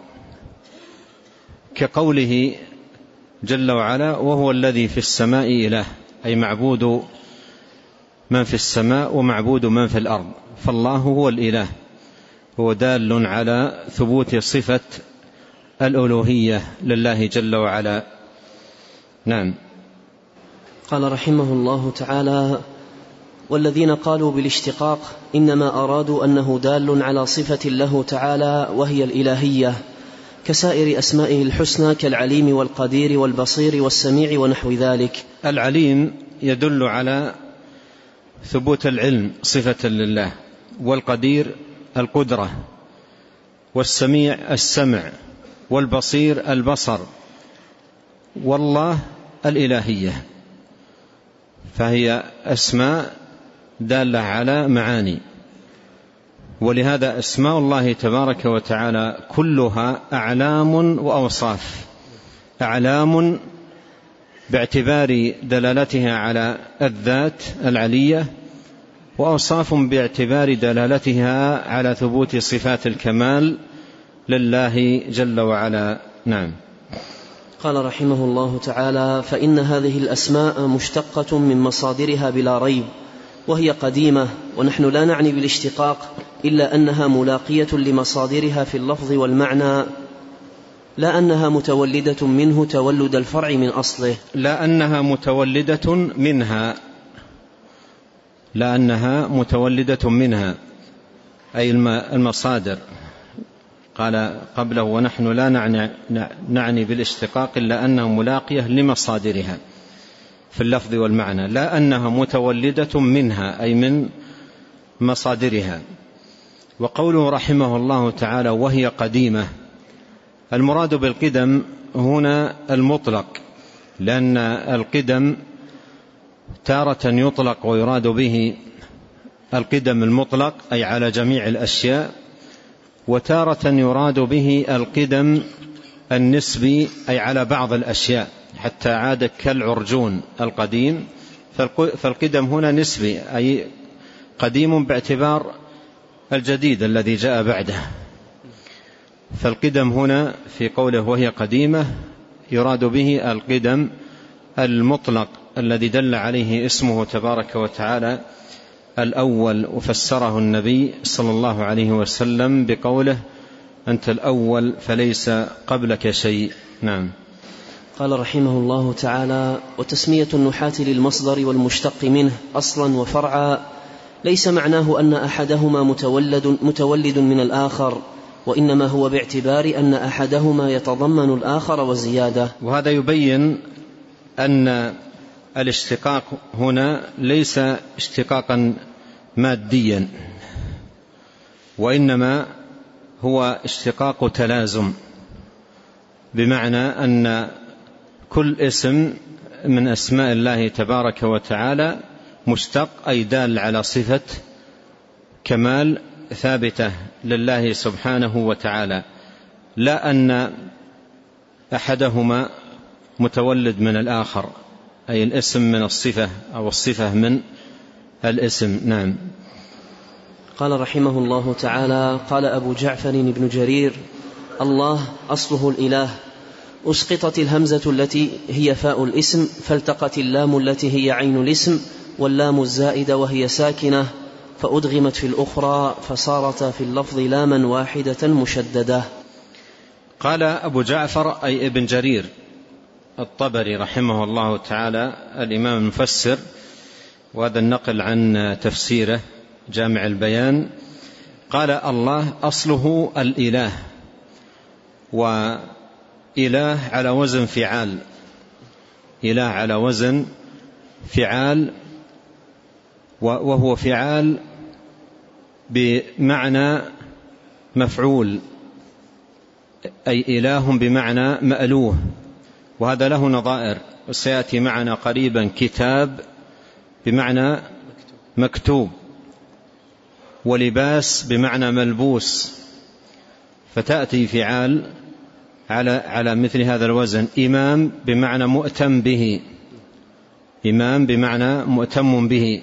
كقوله جل وعلا: وهو الذي في السماء إله، أي معبود من في السماء ومعبود من في الأرض. فالله هو الإله، هو دال على ثبوت صفة الألوهية لله جل وعلا. نعم. قال رحمه الله تعالى: والذين قالوا بالاشتقاق إنما أرادوا أنه دال على صفة له تعالى وهي الإلهية، كسائر أسمائه الحسنى كالعليم والقدير والبصير والسميع ونحو ذلك. العليم يدل على ثبوت العلم صفة لله، والقدير القدرة، والسميع السمع، والبصير البصر، والله الإلهية. فهي أسماء دالة على معاني، ولهذا أسماء الله تبارك وتعالى كلها أعلام وأوصاف. أعلام باعتبار دلالتها على الذات العلية، وأوصاف باعتبار دلالتها على ثبوت صفات الكمال لله جل وعلا. نعم. قال رحمه الله تعالى: فإن هذه الأسماء مشتقة من مصادرها بلا ريب، وهي قديمة، ونحن لا نعني بالاشتقاق إلا أنها ملاقية لمصادرها في اللفظ والمعنى، لا أنها متولدة منه تولد الفرع من أصله. لا أنها متولدة منها، لا أنها متولدة منها أي المصادر. قال قبله: ونحن لا نعني بالاشتقاق إلا أنها ملاقية لمصادرها في اللفظ والمعنى، لا أنها متولدة منها أي من مصادرها. وقوله رحمه الله تعالى: وهي قديمة، المراد بالقدم هنا المطلق، لأن القدم تارة يطلق ويراد به القدم المطلق أي على جميع الأشياء، وتارة يراد به القدم النسبي أي على بعض الأشياء. حتى عاد كالعرجون القديم، فالقدم هنا نسبي، أي قديم باعتبار الجديد الذي جاء بعده. فالقدم هنا في قوله وهي قديمة يراد به القدم المطلق الذي دل عليه اسمه تبارك وتعالى الأول، وفسره النبي صلى الله عليه وسلم بقوله أنت الأول فليس قبلك شيء. نعم. قال رحمه الله تعالى: وتسمية النحاة للمصدر والمشتق منه أصلا وفرعا ليس معناه أن أحدهما متولد من الآخر، وإنما هو باعتبار أن أحدهما يتضمن الآخر وزيادة. وهذا يبين أن الاشتقاق هنا ليس اشتقاقا ماديا، وإنما هو اشتقاق تلازم، بمعنى أن كل اسم من أسماء الله تبارك وتعالى مشتق، أي دال على صفة كمال ثابتة لله سبحانه وتعالى، لا أن أحدهما متولد من الآخر، أي الاسم من الصفة أو الصفة من الاسم. نعم. قال رحمه الله تعالى: قال أبو جعفر بن جرير: الله أصله الإله، أسقطت الهمزة التي هي فاء الاسم، فالتقت اللام التي هي عين الاسم واللام الزائدة وهي ساكنة، فأدغمت في الأخرى، فصارتا في اللفظ لاما واحدة مشددة. قال أبو جعفر أي ابن جرير الطبري رحمه الله تعالى الإمام المفسر، وهذا النقل عن تفسيره جامع البيان، قال الله أصله الإله، وإله على وزن فعال، إله على وزن فعال، وهو فعال بمعنى مفعول، أي إله بمعنى مألوه، وهذا له نظائر وسيأتي معنا قريبا. كتاب بمعنى مكتوب، ولباس بمعنى ملبوس، فتأتي فعال على مثل هذا الوزن. إمام بمعنى مؤتم به، إمام بمعنى مؤتم به.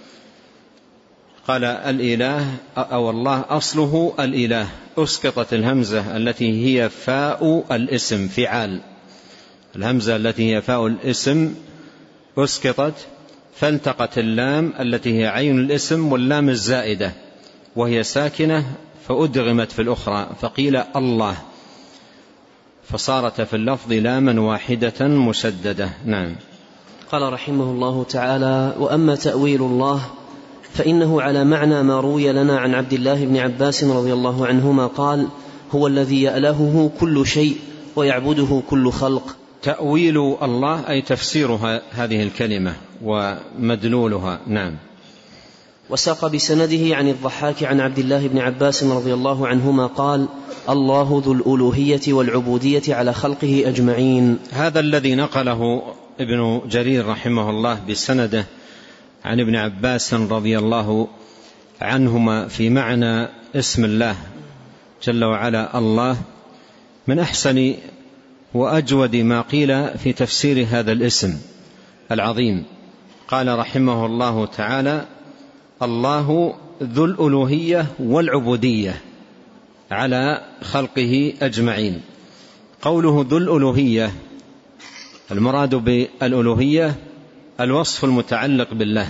قال الإله أو الله أصله الإله، أسقطت الهمزة التي هي فاء الاسم فعال، الهمزة التي هي فاء الاسم أسقطت، فالتقت اللام التي هي عين الاسم واللام الزائدة وهي ساكنة، فأدغمت في الأخرى، فقيل الله، فصارت في اللفظ لاما واحدة مشددة. نعم. قال رحمه الله تعالى: وأما تأويل الله فإنه على معنى ما روي لنا عن عبد الله بن عباس رضي الله عنهما قال: هو الذي يألهه كل شيء ويعبده كل خلق. تأويل الله أي تفسيرها هذه الكلمة ومدلولها. نعم. وساق بسنده عن الضحاك عن عبد الله بن عباس رضي الله عنهما قال: الله ذو الألوهية والعبودية على خلقه أجمعين. هذا الذي نقله ابن جرير رحمه الله بسنده عن ابن عباس رضي الله عنهما في معنى اسم الله جل وعلا الله، من أحسن وأجود ما قيل في تفسير هذا الاسم العظيم. قال رحمه الله تعالى: الله ذو الألوهية والعبودية على خلقه أجمعين. قوله ذو الألوهية، المراد بالألوهية الوصف المتعلق بالله،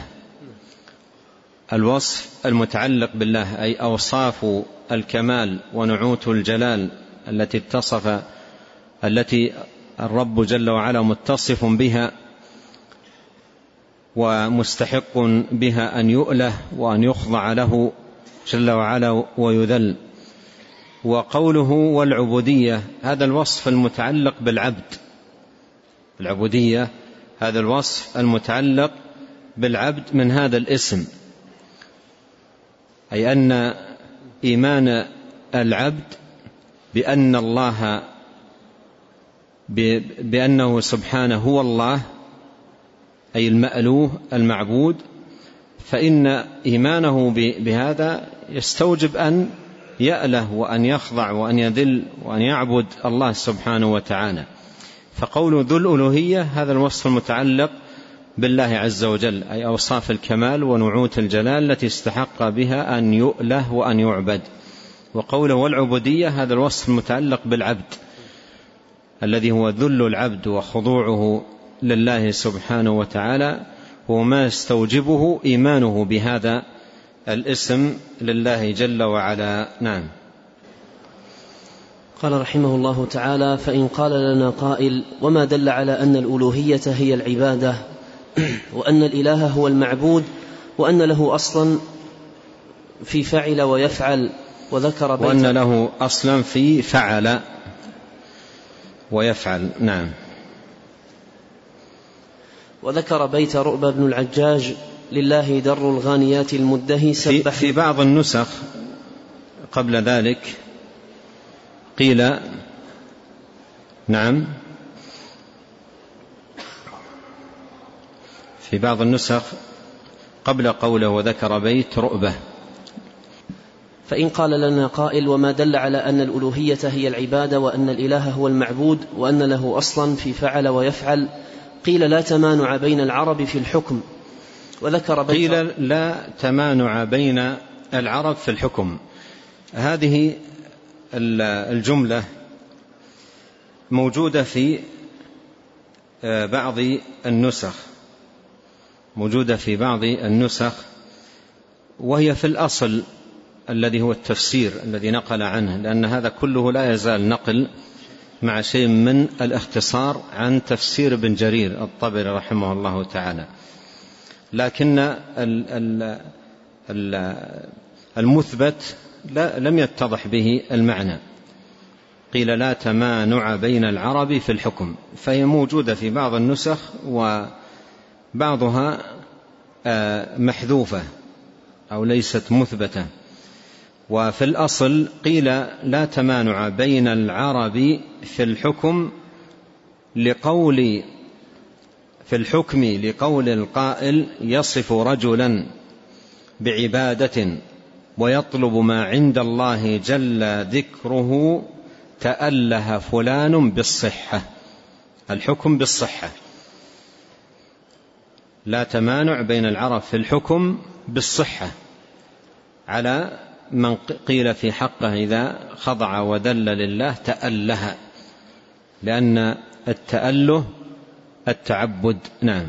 الوصف المتعلق بالله، أي أوصاف الكمال ونعوت الجلال التي الرب جل وعلا متصف بها ومستحق بها أن يؤله وأن يخضع له جل وعلا ويذل. وقوله والعبودية هذا الوصف المتعلق بالعبد، العبودية هذا الوصف المتعلق بالعبد من هذا الاسم، أي أن إيمان العبد بأن الله بأنه سبحانه هو الله، أي المألوه المعبود، فإن إيمانه بهذا يستوجب أن يأله وأن يخضع وأن يذل وأن يعبد الله سبحانه وتعالى. فقول ذو الألوهية هذا الوصف المتعلق بالله عز وجل، أي أوصاف الكمال ونعوت الجلال التي استحق بها أن يؤله وأن يعبد. وقوله والعبودية هذا الوصف المتعلق بالعبد الذي هو ذل العبد وخضوعه لله سبحانه وتعالى، وما يستوجبه إيمانه بهذا الاسم لله جل وعلا. نعم. قال رحمه الله تعالى: فإن قال لنا قائل: وما دل على أن الألوهية هي العبادة وأن الإله هو المعبود وأن له أصلا في فعل ويفعل وذكر بيت وأن له أصلا في فعل ويفعل. نعم. وذكر بيت رؤبة بن العجاج: لله در الغانيات المدهي سبح. في بعض النسخ قبل ذلك قيل نعم، في بعض النسخ قبل قوله وذكر بيت رؤبة. فإن قال لنا قائل: وما دل على أن الألوهية هي العبادة وأن الإله هو المعبود وأن له أصلا في فعل ويفعل، قيل لا تمانع بين العرب في الحكم. وذكر بيت قيل لا تمانع بين العرب في الحكم. هذه الجملة موجودة في بعض النسخ، وهي في الأصل الذي هو التفسير الذي نقل عنه، لأن هذا كله لا يزال نقل مع شيء من الاختصار عن تفسير ابن جرير الطبري رحمه الله تعالى. لكن المثبت لم يتضح به المعنى. قيل لا تمانع بين العرب في الحكم، فهي موجودة في بعض النسخ وبعضها محذوفة أو ليست مثبتة. وفي الأصل قيل لا تمانع بين العرب في الحكم لقول القائل يصف رجلا بعبادة ويطلب ما عند الله جل ذكره تأله فلان بالصحة. الحكم بالصحة، لا تمانع بين العرب في الحكم بالصحة على من قيل في حقه إذا خضع وذل لله تأله، لأن التأله التعبد. نعم.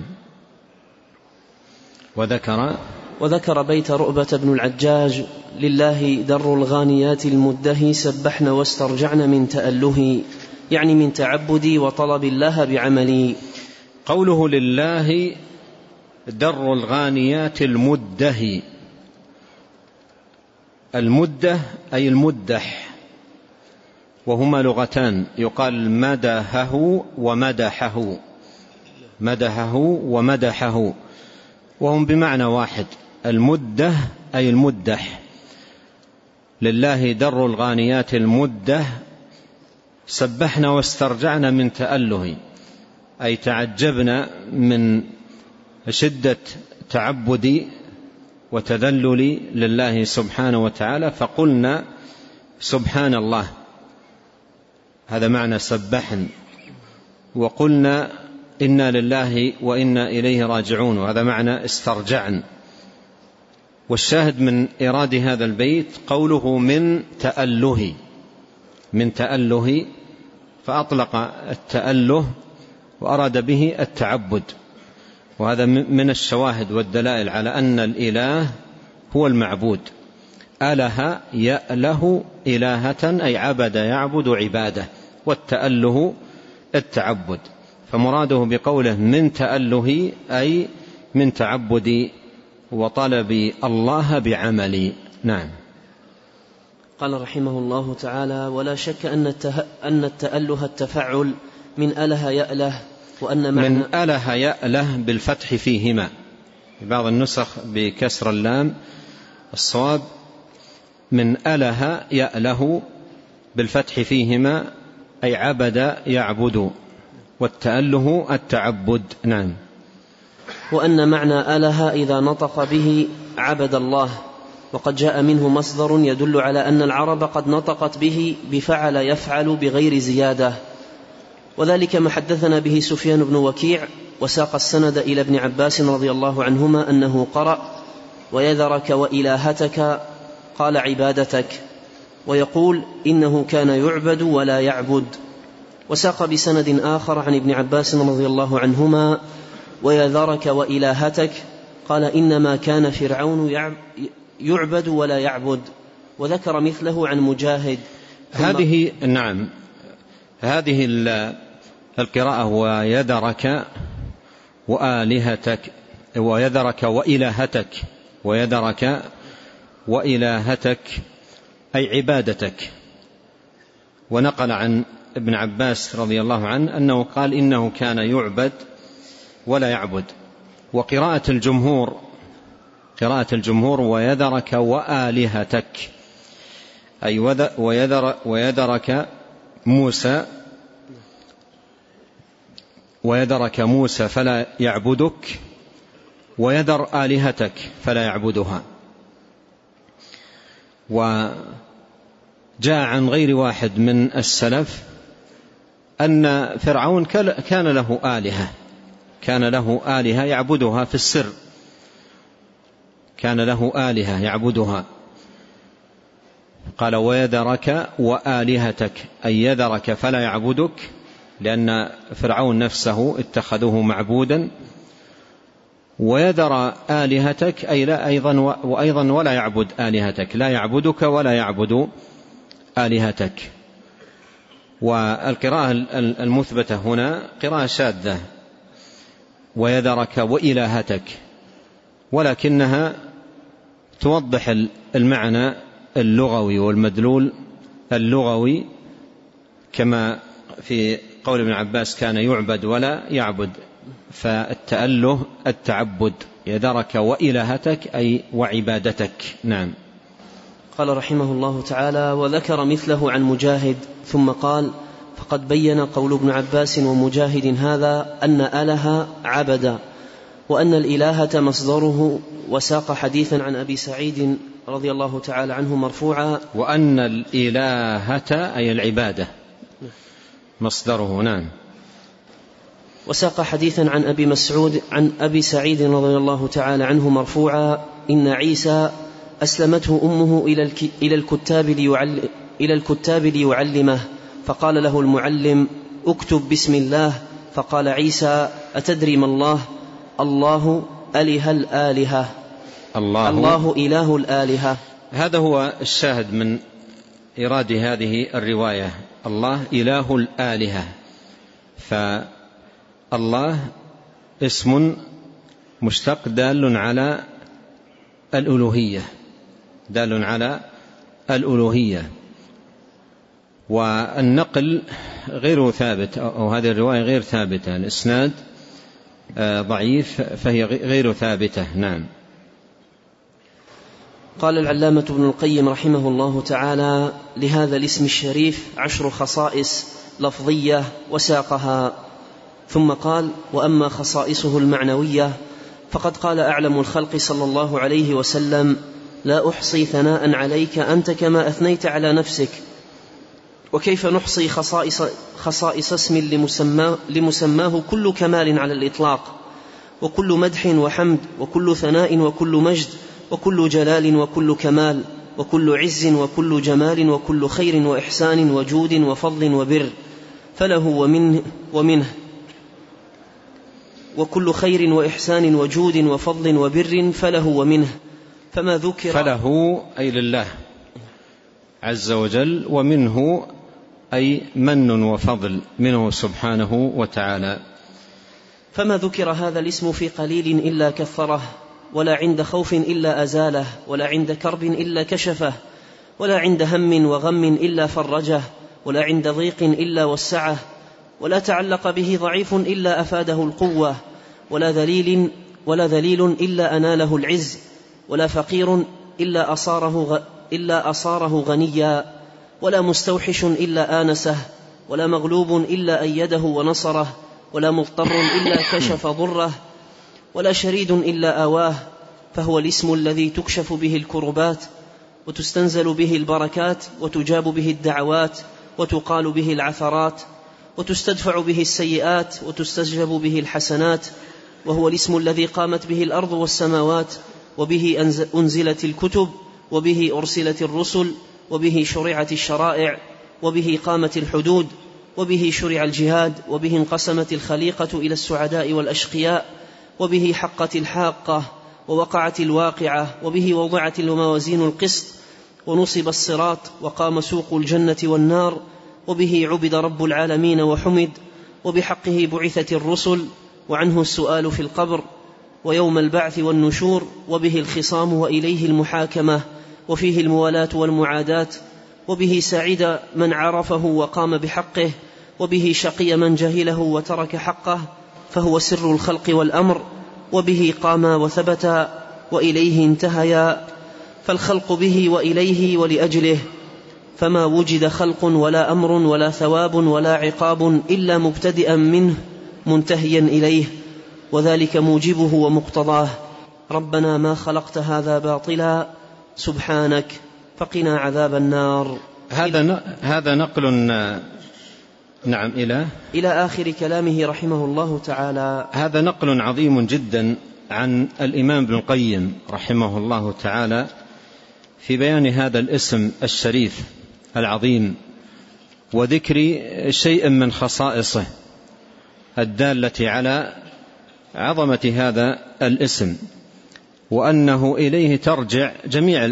وذكر بيت رؤبة بن العجاج: لله در الغانيات المدهي سبحن واسترجعن من تأله، يعني من تعبدي وطلب الله بعملي. قوله لله در الغانيات المدهي، المدة أي المدح، وهما لغتان، يقال مدحه ومدحه، وهم بمعنى واحد. المدة أي المدح. لله در الغانيات المدة سبحنا واسترجعنا من تأله، أي تعجبنا من شدة تعبدي وتذللي لله سبحانه وتعالى فقلنا سبحان الله، هذا معنى سبحن. وقلنا إنا لله وإنا إليه راجعون، وهذا معنى استرجعن. والشاهد من إراد هذا البيت قوله من تأله، فأطلق التأله وأراد به التعبد، وهذا من الشواهد والدلائل على أن الإله هو المعبود. أله يأله إلهة، أي عبد يعبد عبادة، والتأله التعبد. فمراده بقوله من تأله أي من تعبدي وطلب الله بعملي. نعم. قال رحمه الله تعالى: ولا شك أن التأله التفعل من أله يأله، وأن معنى من أله يأله بالفتح فيهما، في بعض النسخ بكسر اللام. الصواب من أله يأله بالفتح فيهما، أي عبد يعبد، والتأله التعبد. نعم. وأن معنى أله إذا نطق به عبد الله، وقد جاء منه مصدر يدل على أن العرب قد نطقت به بفعل يفعل بغير زيادة. وذلك ما حدثنا به سفيان بن وكيع وساق السند إلى ابن عباس رضي الله عنهما أنه قرأ ويذرك وإلهتك قال عبادتك، ويقول إنه كان يعبد ولا يعبد. وساق بسند آخر عن ابن عباس رضي الله عنهما ويذرك وإلهتك قال إنما كان فرعون يعبد ولا يعبد، وذكر مثله عن مجاهد. هذه القراءة ويذرك وآلهتك ويذرك وإلهتك أي عبادتك. ونقل عن ابن عباس رضي الله عنه أنه قال إنه كان يعبد ولا يعبد. وقراءة الجمهور ويذرك وآلهتك أي ويذرك موسى فلا يعبدك، ويذر آلهتك فلا يعبدها. وجاء عن غير واحد من السلف أن فرعون كان له آلهة يعبدها في السر، كان له آلهة يعبدها. قال ويذرك وآلهتك أي يذرك فلا يعبدك، لأن فرعون نفسه اتخذوه معبودا. ويذر آلهتك أي لا وأيضا ولا يعبد آلهتك، لا يعبدك ولا يعبد آلهتك. والقراءة المثبتة هنا قراءة شاذة ويذرك وإلهتك، ولكنها توضح المعنى اللغوي والمدلول اللغوي، كما في قول ابن عباس كان يعبد ولا يعبد، فالتأله التعبد. يذرك وإلهتك أي وعبادتك. نعم. قال رحمه الله تعالى: وذكر مثله عن مجاهد، ثم قال: فقد بين قول ابن عباس ومجاهد هذا أن أله عبد، وأن الإلهة مصدره. وساق حديثا عن أبي سعيد رضي الله تعالى عنه مرفوعا: وأن الإلهة أي العبادة مصدره. نعم. وساق حديثا عن أبي سعيد رضي الله تعالى عنه مرفوعا: إن عيسى أسلمته أمه إلى الكتاب ليعلمه، فقال له المعلم: اكتب بسم الله. فقال عيسى: أتدري ما الله؟ الله أله الآلهة، الله إله الآلهة. هذا هو الشاهد من إيراد هذه الرواية، الله إله الآلهة. فالله اسم مشتق دال على الألوهية، والنقل غير ثابت، أو هذه الرواية غير ثابتة، الإسناد ضعيف فهي غير ثابتة. نعم. قال العلامة ابن القيم رحمه الله تعالى: لهذا الاسم الشريف 10 خصائص لفظية وساقها، ثم قال: وأما خصائصه المعنوية فقد قال أعلم الخلق صلى الله عليه وسلم: لا أحصي ثناء عليك أنت كما أثنيت على نفسك. وكيف نحصي خصائص اسم لمسماه كل كمال على الإطلاق، وكل مدح وحمد، وكل ثناء، وكل مجد، وكل جلال، وكل كمال، وكل عز، وكل جمال، وكل خير وإحسان وجود وفضل وبر، فله ومنه وكل خير وإحسان وجود وفضل وبر فله ومنه. فما ذكر فله أي لله عز وجل، ومنه أي من وفضل منه سبحانه وتعالى. فما ذكر هذا الاسم في قليل إلا كثره، ولا عند خوف إلا أزاله، ولا عند كرب إلا كشفه، ولا عند هم وغم إلا فرجه، ولا عند ضيق إلا وسعه، ولا تعلق به ضعيف إلا أفاده القوة، ولا ذليل إلا أناله العز، ولا فقير إلا أصاره غنيا، ولا مستوحش إلا آنسه، ولا مغلوب إلا أيده ونصره، ولا مضطر إلا كشف ضره، ولا شريد إلا آواه. فهو الاسم الذي تكشف به الكربات، وتستنزل به البركات، وتجاب به الدعوات، وتقال به العثرات، وتستدفع به السيئات وتستجلب به الحسنات، وهو الاسم الذي قامت به الأرض والسماوات، وبه أنزلت الكتب، وبه أرسلت الرسل، وبه شرعت الشرائع، وبه قامت الحدود، وبه شرع الجهاد، وبه انقسمت الخليقة إلى السعداء والأشقياء، وبه حقت الحاقة ووقعت الواقعة، وبه وضعت الموازين القسط ونصب الصراط وقام سوق الجنة والنار، وبه عبد رب العالمين وحمد، وبحقه بعثت الرسل، وعنه السؤال في القبر ويوم البعث والنشور، وبه الخصام وإليه المحاكمة، وفيه الموالاة والمعاداة، وبه سعد من عرفه وقام بحقه، وبه شقي من جهله وترك حقه، فهو سر الخلق والأمر، وبه قام وثبت وإليه انتهيا، فالخلق به وإليه ولأجله، فما وجد خلق ولا أمر ولا ثواب ولا عقاب إلا مبتدئا منه منتهيا إليه، وذلك موجبه ومقتضاه. ربنا ما خلقت هذا باطلا سبحانك فقنا عذاب النار. هذا نقل نعم إلى آخر كلامه رحمه الله تعالى. هذا نقل عظيم جدا عن الإمام ابن القيم رحمه الله تعالى في بيان هذا الاسم الشريف العظيم، وذكر شيء من خصائصه الدالة على عظمة هذا الاسم، وأنه إليه ترجع جميع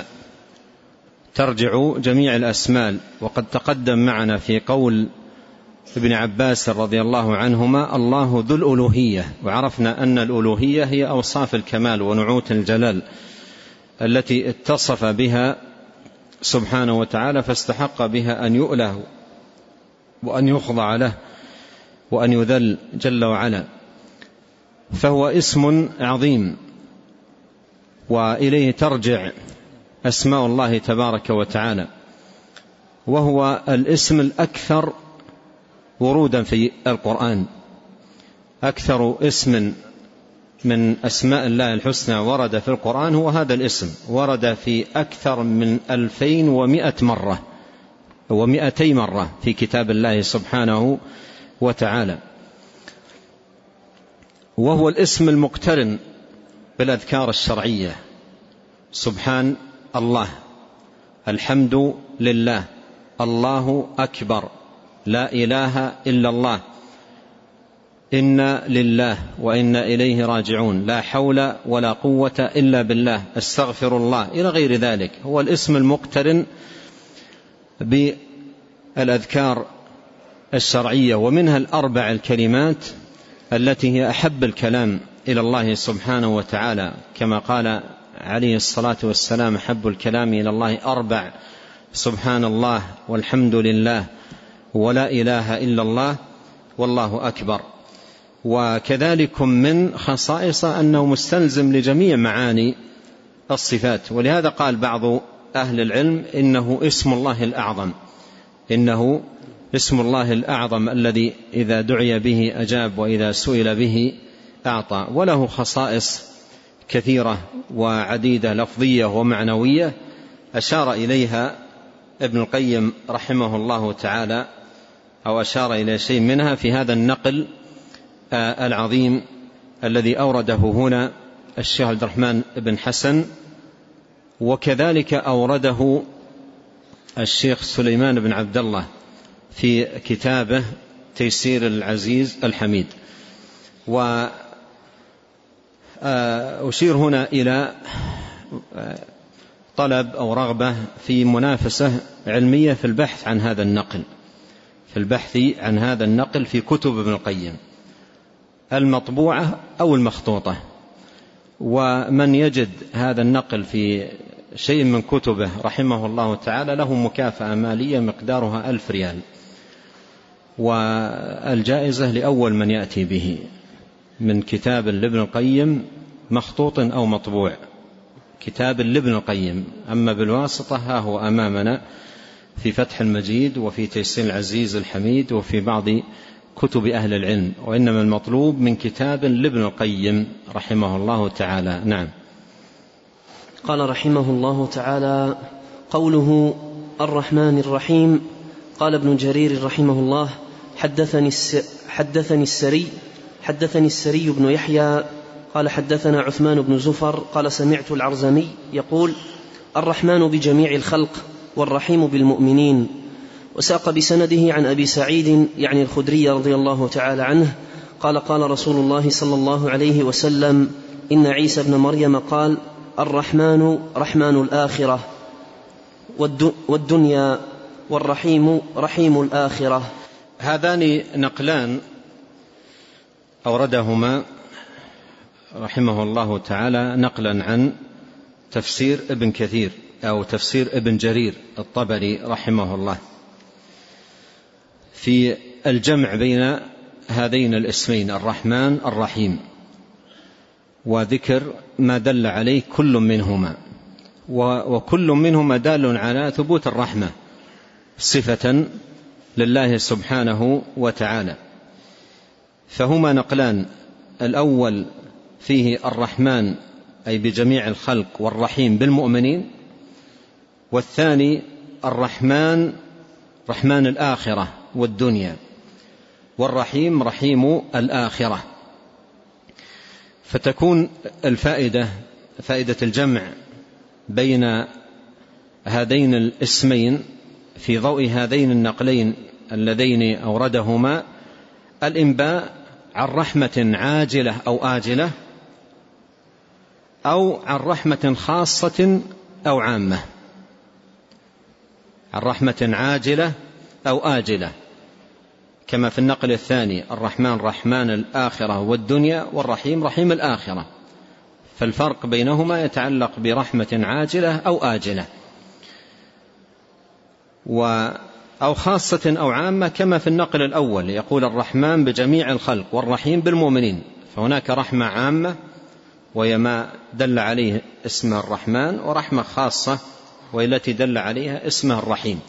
الأسماء. وقد تقدم معنا في قول ابن عباس رضي الله عنهما: الله ذو الألوهية، وعرفنا أن الألوهية هي أوصاف الكمال ونعوت الجلال التي اتصف بها سبحانه وتعالى، فاستحق بها أن يؤله وأن يخضع له وأن يذل جل وعلا، فهو اسم عظيم، وإليه ترجع أسماء الله تبارك وتعالى، وهو الاسم الأكثر ورودا في القرآن. أكثر اسم من أسماء الله الحسنى ورد في القرآن هو هذا الاسم، ورد في أكثر من 2100 مرة و200 مرة في كتاب الله سبحانه وتعالى، وهو الاسم المقترن بالأذكار الشرعية: سبحان الله، الحمد لله، الله أكبر، لا إله إلا الله، إنا لله وإنا إليه راجعون، لا حول ولا قوة إلا بالله، استغفر الله، إلى غير ذلك. هو الاسم المقترن بالأذكار الشرعية، ومنها الأربع الكلمات التي هي أحب الكلام إلى الله سبحانه وتعالى، كما قال عليه الصلاة والسلام: أحب الكلام إلى الله 4: سبحان الله، والحمد لله، ولا إله إلا الله، والله أكبر. وكذلك من خصائص أنه مستلزم لجميع معاني الصفات، ولهذا قال بعض أهل العلم: إنه اسم الله الأعظم، إنه اسم الله الأعظم الذي إذا دعي به أجاب وإذا سئل به أعطى. وله خصائص كثيرة وعديدة لفظية ومعنوية أشار إليها ابن القيم رحمه الله تعالى، أو أشار إلى شيء منها في هذا النقل العظيم الذي أورده هنا الشيخ عبد الرحمن بن حسن، وكذلك أورده الشيخ سليمان بن عبد الله في كتابه تيسير العزيز الحميد. وأشير هنا إلى طلب أو رغبة في منافسة علمية في البحث عن هذا النقل، في كتب ابن القيم المطبوعة أو المخطوطة. ومن يجد هذا النقل في شيء من كتبه رحمه الله تعالى له مكافأة مالية مقدارها 1000 ريال، والجائزة لأول من يأتي به من كتاب لابن القيم مخطوط أو مطبوع، كتاب لابن القيم. أما بالواسطة ها هو أمامنا في فتح المجيد وفي تيسير العزيز الحميد وفي بعض كتب أهل العلم، وإنما المطلوب من كتاب لابن القيم رحمه الله تعالى. نعم. قال رحمه الله تعالى: قوله الرحمن الرحيم. قال ابن جرير رحمه الله: حدثني السري بن يحيى قال حدثنا عثمان بن زفر قال سمعت العرزمي يقول الرحمن بجميع الخلق والرحيم بالمؤمنين. وساق بسنده عن أبي سعيد يعني الخدري رضي الله تعالى عنه قال قال رسول الله صلى الله عليه وسلم إن عيسى ابن مريم قال الرحمن رحمن الآخرة والدنيا والرحيم رحيم الآخرة. هذان نقلان أوردهما رحمه الله تعالى نقلا عن تفسير ابن كثير أو تفسير ابن جرير الطبري رحمه الله في الجمع بين هذين الاسمين الرحمن الرحيم، وذكر ما دل عليه كل منهما، وكل منهما دال على ثبوت الرحمة صفة لله سبحانه وتعالى. فهما نقلان، الأول فيه الرحمن أي بجميع الخلق والرحيم بالمؤمنين، والثاني الرحمن رحمن الآخرة والدنيا، والرحيم رحيم الآخرة. فتكون فائدة الجمع بين هذين الاسمين في ضوء هذين النقلين اللذين أوردهما الإنباء عن رحمة عاجلة أو آجلة، أو عن رحمة خاصة أو عامة، عن رحمة عاجلة أو آجلة، كما في النقل الثاني الرحمن رحمن الآخرة والدنيا، والرحيم رحيم الآخرة. فالفرق بينهما يتعلق برحمة عاجلة أو آجلة، أو خاصة أو عامة، كما في النقل الأول يقول الرحمن بجميع الخلق والرحيم بالمؤمنين، فهناك رحمة عامة وهي ما دل عليه اسم الرحمن، ورحمة خاصة وهي التي دل عليها اسمه الرحيم.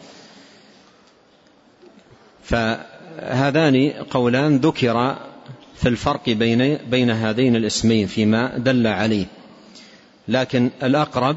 فهذان قولان ذكر في الفرق بين هذين الاسمين فيما دل عليه، لكن الأقرب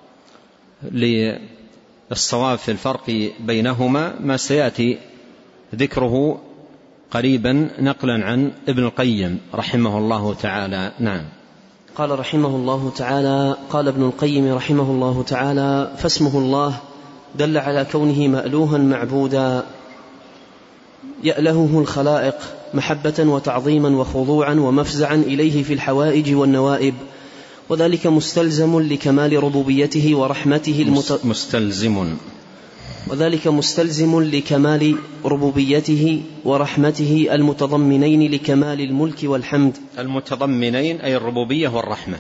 للصواب في الفرق بينهما ما سيأتي ذكره قريبا نقلا عن ابن القيم رحمه الله تعالى. نعم. قال رحمه الله تعالى: قال ابن القيم رحمه الله تعالى: فاسمه الله دل على كونه مألوها معبودا يألهه الخلائق محبة وتعظيما وخضوعا ومفزعا إليه في الحوائج والنوائب، وذلك مستلزم لكمال ربوبيته ورحمته وذلك مستلزم لكمال ربوبيته ورحمته المتضمنين لكمال الملك والحمد. المتضمنين أي الربوبية والرحمة.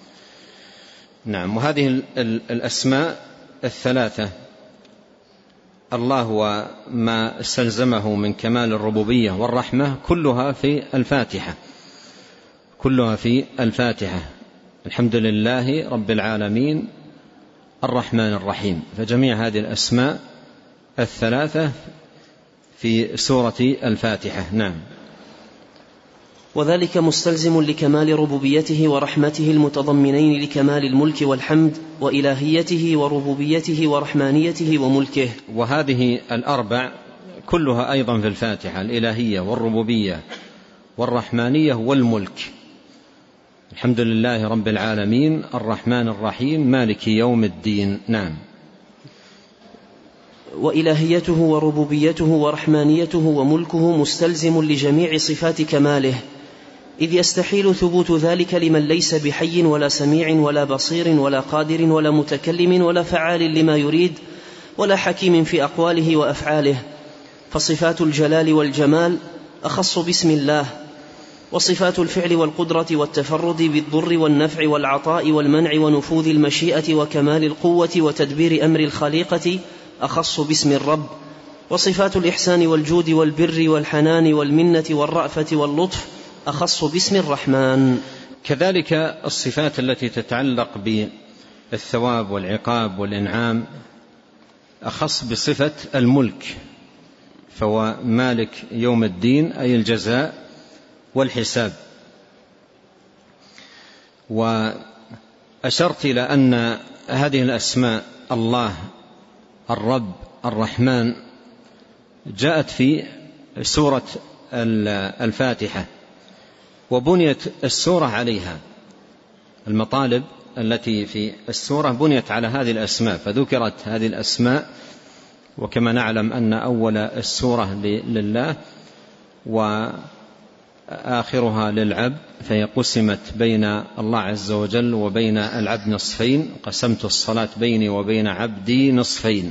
نعم. وهذه الأسماء الثلاثة الله وما استلزمه من كمال الربوبية والرحمة كلها في الفاتحة. الحمد لله رب العالمين الرحمن الرحيم. فجميع هذه الأسماء الثلاثة في سورة الفاتحة. نعم. وذلك مستلزم لكمال ربوبيته ورحمته المتضمنين لكمال الملك والحمد وإلهيته وربوبيته ورحمانيته وملكه. وهذه الأربع كلها أيضا في الفاتحة: الإلهية والربوبية والرحمانية والملك. الحمد لله رب العالمين الرحمن الرحيم مالك يوم الدين. نعم. وإلهيته وربوبيته ورحمانيته وملكه مستلزم لجميع صفات كماله، إذ يستحيل ثبوت ذلك لمن ليس بحي ولا سميع ولا بصير ولا قادر ولا متكلم ولا فعال لما يريد ولا حكيم في أقواله وأفعاله. فصفات الجلال والجمال أخص باسم الله، وصفات الفعل والقدرة والتفرد بالضر والنفع والعطاء والمنع ونفوذ المشيئة وكمال القوة وتدبير أمر الخليقة أخص باسم الرب، وصفات الإحسان والجود والبر والحنان والمنة والرأفة واللطف أخص باسم الرحمن. كذلك الصفات التي تتعلق بالثواب والعقاب والإنعام أخص بصفة الملك، فهو مالك يوم الدين أي الجزاء والحساب. وأشرت إلى أن هذه الأسماء الله الرب الرحمن جاءت في سورة الفاتحة، وبنيت السورة عليها. المطالب التي في السورة بنيت على هذه الأسماء، فذكرت هذه الأسماء. وكما نعلم أن أول السورة لله وآخرها للعبد، فهي قسمت بين الله عز وجل وبين العبد نصفين: قسمت الصلاة بيني وبين عبدي نصفين.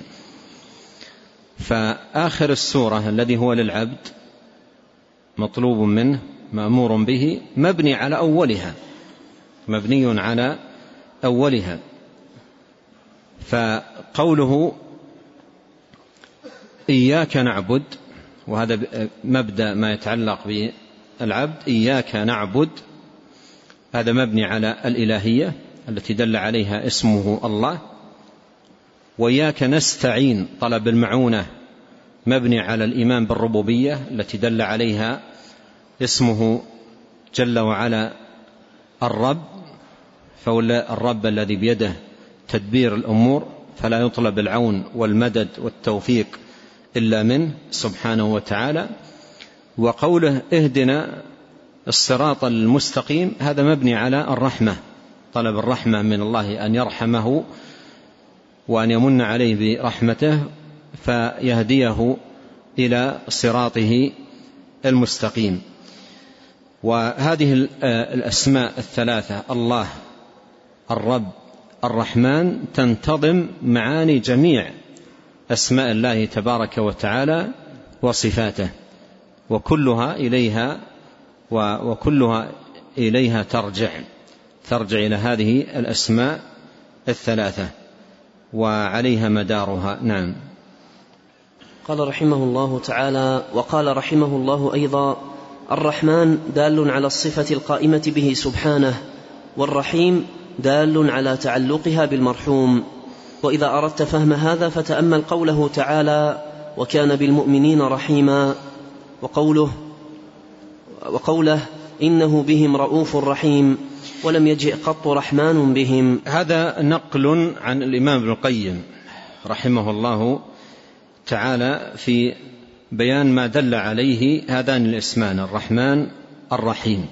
فآخر السورة الذي هو للعبد مطلوب منه مأمور به مبني على أولها، مبني على أولها. فقوله إياك نعبد، وهذا مبدأ ما يتعلق بالعبد، إياك نعبد، هذا مبني على الإلهية التي دل عليها اسمه الله. وإياك نستعين، طلب المعونة، مبني على الإيمان بالربوبية التي دل عليها اسمه جل وعلا الرب، الرب الذي بيده تدبير الأمور، فلا يطلب العون والمدد والتوفيق إلا منه سبحانه وتعالى. وقوله اهدنا الصراط المستقيم، هذا مبني على الرحمة، طلب الرحمة من الله أن يرحمه وأن يمن عليه برحمته فيهديه إلى صراطه المستقيم. وهذه الأسماء الثلاثة الله الرب الرحمن تنتظم معاني جميع أسماء الله تبارك وتعالى وصفاته، وكلها إليها ترجع إلى هذه الأسماء الثلاثة وعليها مدارها. نعم. قال رحمه الله تعالى: وقال رحمه الله أيضا: الرحمن دال على الصفة القائمة به سبحانه، والرحيم دال على تعلقها بالمرحوم. وإذا أردت فهم هذا فتأمل قوله تعالى: وكان بالمؤمنين رحيما، وقوله إنه بهم رؤوف رحيم، ولم يجئ قط رحمن بهم. هذا نقل عن الإمام ابن القيم رحمه الله تعالى في بيان ما دل عليه هذان الاسمان الرحمن الرحيم.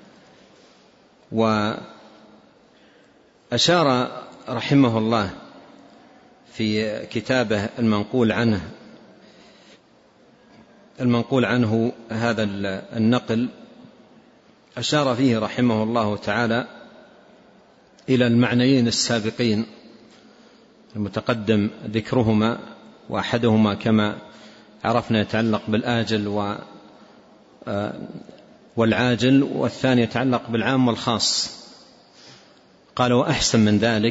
وأشار رحمه الله في كتابه المنقول عنه هذا النقل، أشار فيه رحمه الله تعالى إلى المعنيين السابقين المتقدم ذكرهما، وأحدهما كما عرفنا يتعلق بالآجل والعاجل، والثاني يتعلق بالعام والخاص. قال: وأحسن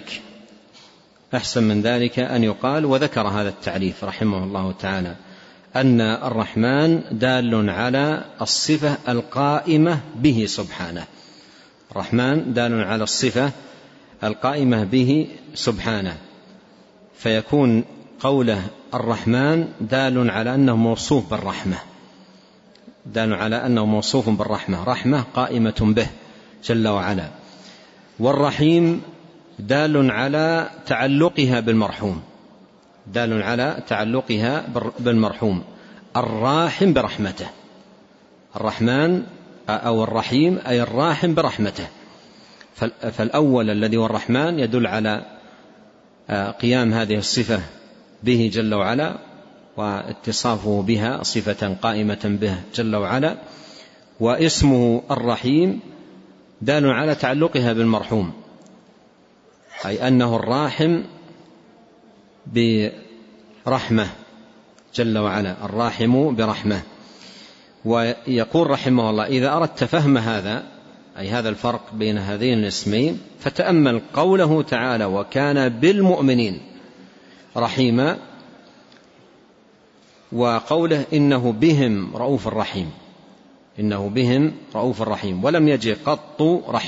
من ذلك أن يقال، وذكر هذا التعريف رحمه الله تعالى، أن الرحمن دال على الصفة القائمة به سبحانه. الرحمن دال على الصفة القائمة به سبحانه، فيكون قوله الرحمن دال على أنه موصوف بالرحمة، رحمة قائمة به جل وعلا. والرحيم دال على تعلقها بالمرحوم، الراحم برحمته. الرحمن أو الرحيم أي الراحم برحمته. فالأول الذي هو الرحمن يدل على قيام هذه الصفة به جل وعلا، واتصافه بها صفة قائمة به جل وعلا. واسمه الرحيم دال على تعلقها بالمرحوم، أي أنه الراحم برحمة جل وعلا، الراحم برحمة. ويقول رحمه الله: إذا أردت فهم هذا، أي هذا الفرق بين هذين الاسمين، فتأمل قوله تعالى: وكان بالمؤمنين رحيما، وقوله إنه بهم رؤوف رحيم، ولم يجي قط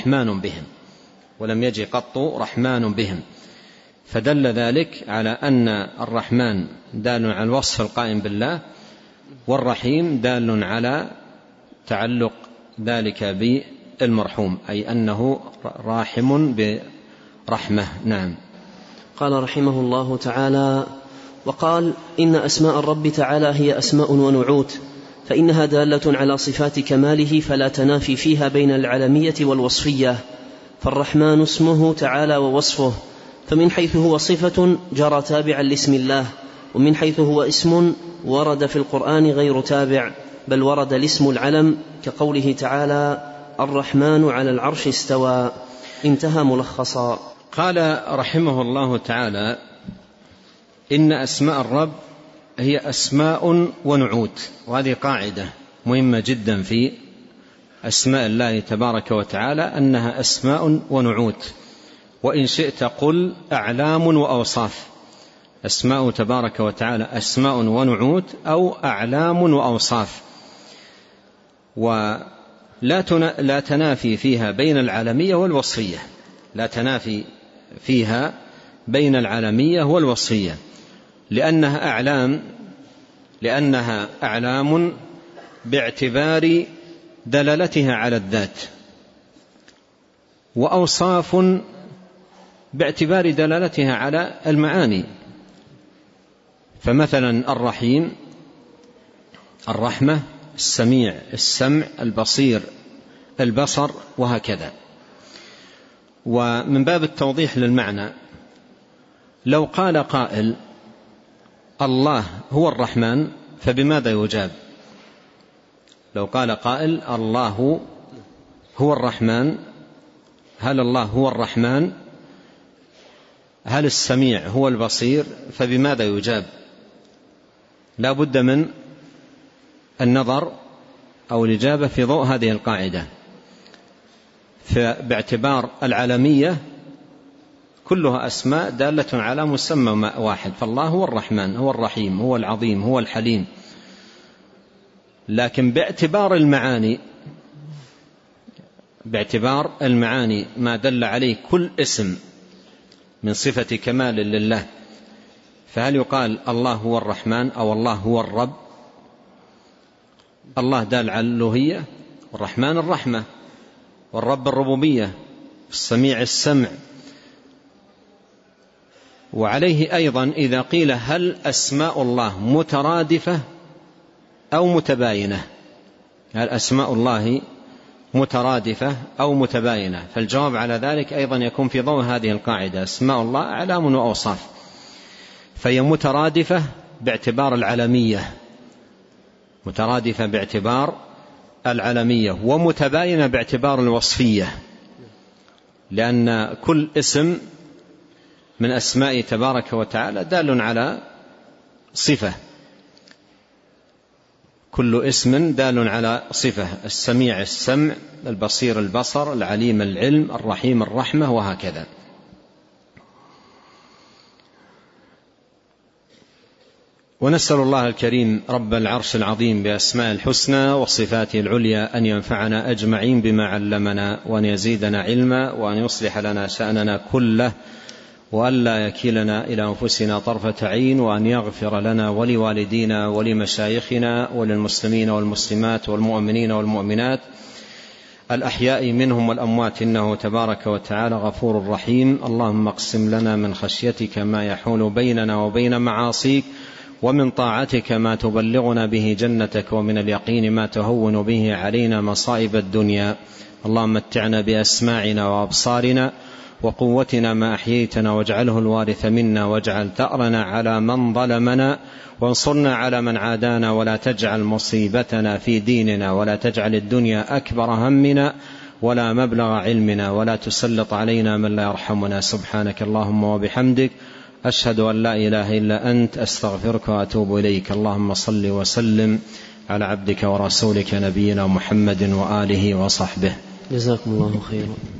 رحمن بهم. فدل ذلك على أن الرحمن دال على الوصف القائم بالله، والرحيم دال على تعلق ذلك بالمرحوم، أي أنه راحم برحمة. نعم. قال رحمه الله تعالى: وقال: إن أسماء الرب تعالى هي أسماء ونعوت، فإنها دالة على صفات كماله فلا تنافي فيها بين العلمية والوصفية، فالرحمن اسمه تعالى ووصفه، فمن حيث هو صفة جرى تابعا لاسم الله، ومن حيث هو اسم ورد في القرآن غير تابع، بل ورد الاسم العلم كقوله تعالى الرحمن على العرش استوى. انتهى ملخصا. قال رحمه الله تعالى: إن أسماء الرب هي أسماء ونعوت. وهذه قاعدة مهمة جدا في أسماء الله تبارك وتعالى، أنها أسماء ونعوت، وإن شئت قل أعلام وأوصاف. أسماء تبارك وتعالى أسماء ونعوت أو أعلام وأوصاف، ولا تنافي فيها بين العلمية والوصفية، لا تنافي فيها بين العلمية والوصفية، لأنها أعلام باعتبار دلالتها على الذات، وأوصاف باعتبار دلالتها على المعاني. فمثلا الرحيم الرحمة، السميع السمع، البصير البصر، وهكذا. ومن باب التوضيح للمعنى، لو قال قائل الله هو الرحمن فبماذا يجاب؟ لو قال قائل الله هو الرحمن، هل الله هو الرحمن؟ هل السميع هو البصير؟ فبماذا يجاب؟ لا بد من النظر أو الإجابة في ضوء هذه القاعدة. فباعتبار العلمية كلها أسماء دالة على مسمى واحد، فالله هو الرحمن، هو الرحيم، هو العظيم، هو الحليم. لكن باعتبار المعاني ما دل عليه كل اسم من صفة كمال لله، فهل يقال الله هو الرحمن أو الله هو الرب؟ الله دال على الألوهية، والرحمن الرحمة، والرب الربوبية، السميع السمع. وعليه أيضا إذا قيل هل أسماء الله مترادفة أو متباينة؟ هل أسماء الله مترادفة أو متباينة؟ فالجواب على ذلك أيضا يكون في ضوء هذه القاعدة: أسماء الله أعلام وأوصاف، فهي مترادفة باعتبار العلمية، ومتباينة باعتبار الوصفية، لأن كل اسم من أسماء تبارك وتعالى دال على صفة، كل اسم دال على صفة: السميع السمع، البصير البصر، العليم العلم، الرحيم الرحمة، وهكذا. ونسأل الله الكريم رب العرش العظيم بأسماء الحسنى وصفاته العليا أن ينفعنا أجمعين بما علمنا، وأن يزيدنا علما، وأن يصلح لنا شأننا كله، وأن لا يكلنا إلى أنفسنا طرفة عين، وأن يغفر لنا ولوالدينا ولمشايخنا وللمسلمين والمسلمات والمؤمنين والمؤمنات الأحياء منهم والأموات، إنه تبارك وتعالى غفور رحيم. اللهم اقسم لنا من خشيتك ما يحول بيننا وبين معاصيك، ومن طاعتك ما تبلغنا به جنتك، ومن اليقين ما تهون به علينا مصائب الدنيا. اللهم متعنا بأسماعنا وأبصارنا وقوتنا ما أحييتنا، واجعله الوارث منا، واجعل ثأرنا على من ظلمنا، وانصرنا على من عادانا، ولا تجعل مصيبتنا في ديننا، ولا تجعل الدنيا أكبر همنا ولا مبلغ علمنا، ولا تسلط علينا من لا يرحمنا. سبحانك اللهم وبحمدك، أشهد أن لا إله إلا أنت، أستغفرك وأتوب إليك. اللهم صل وسلم على عبدك ورسولك نبينا محمد وآله وصحبه. جزاكم الله خيرا.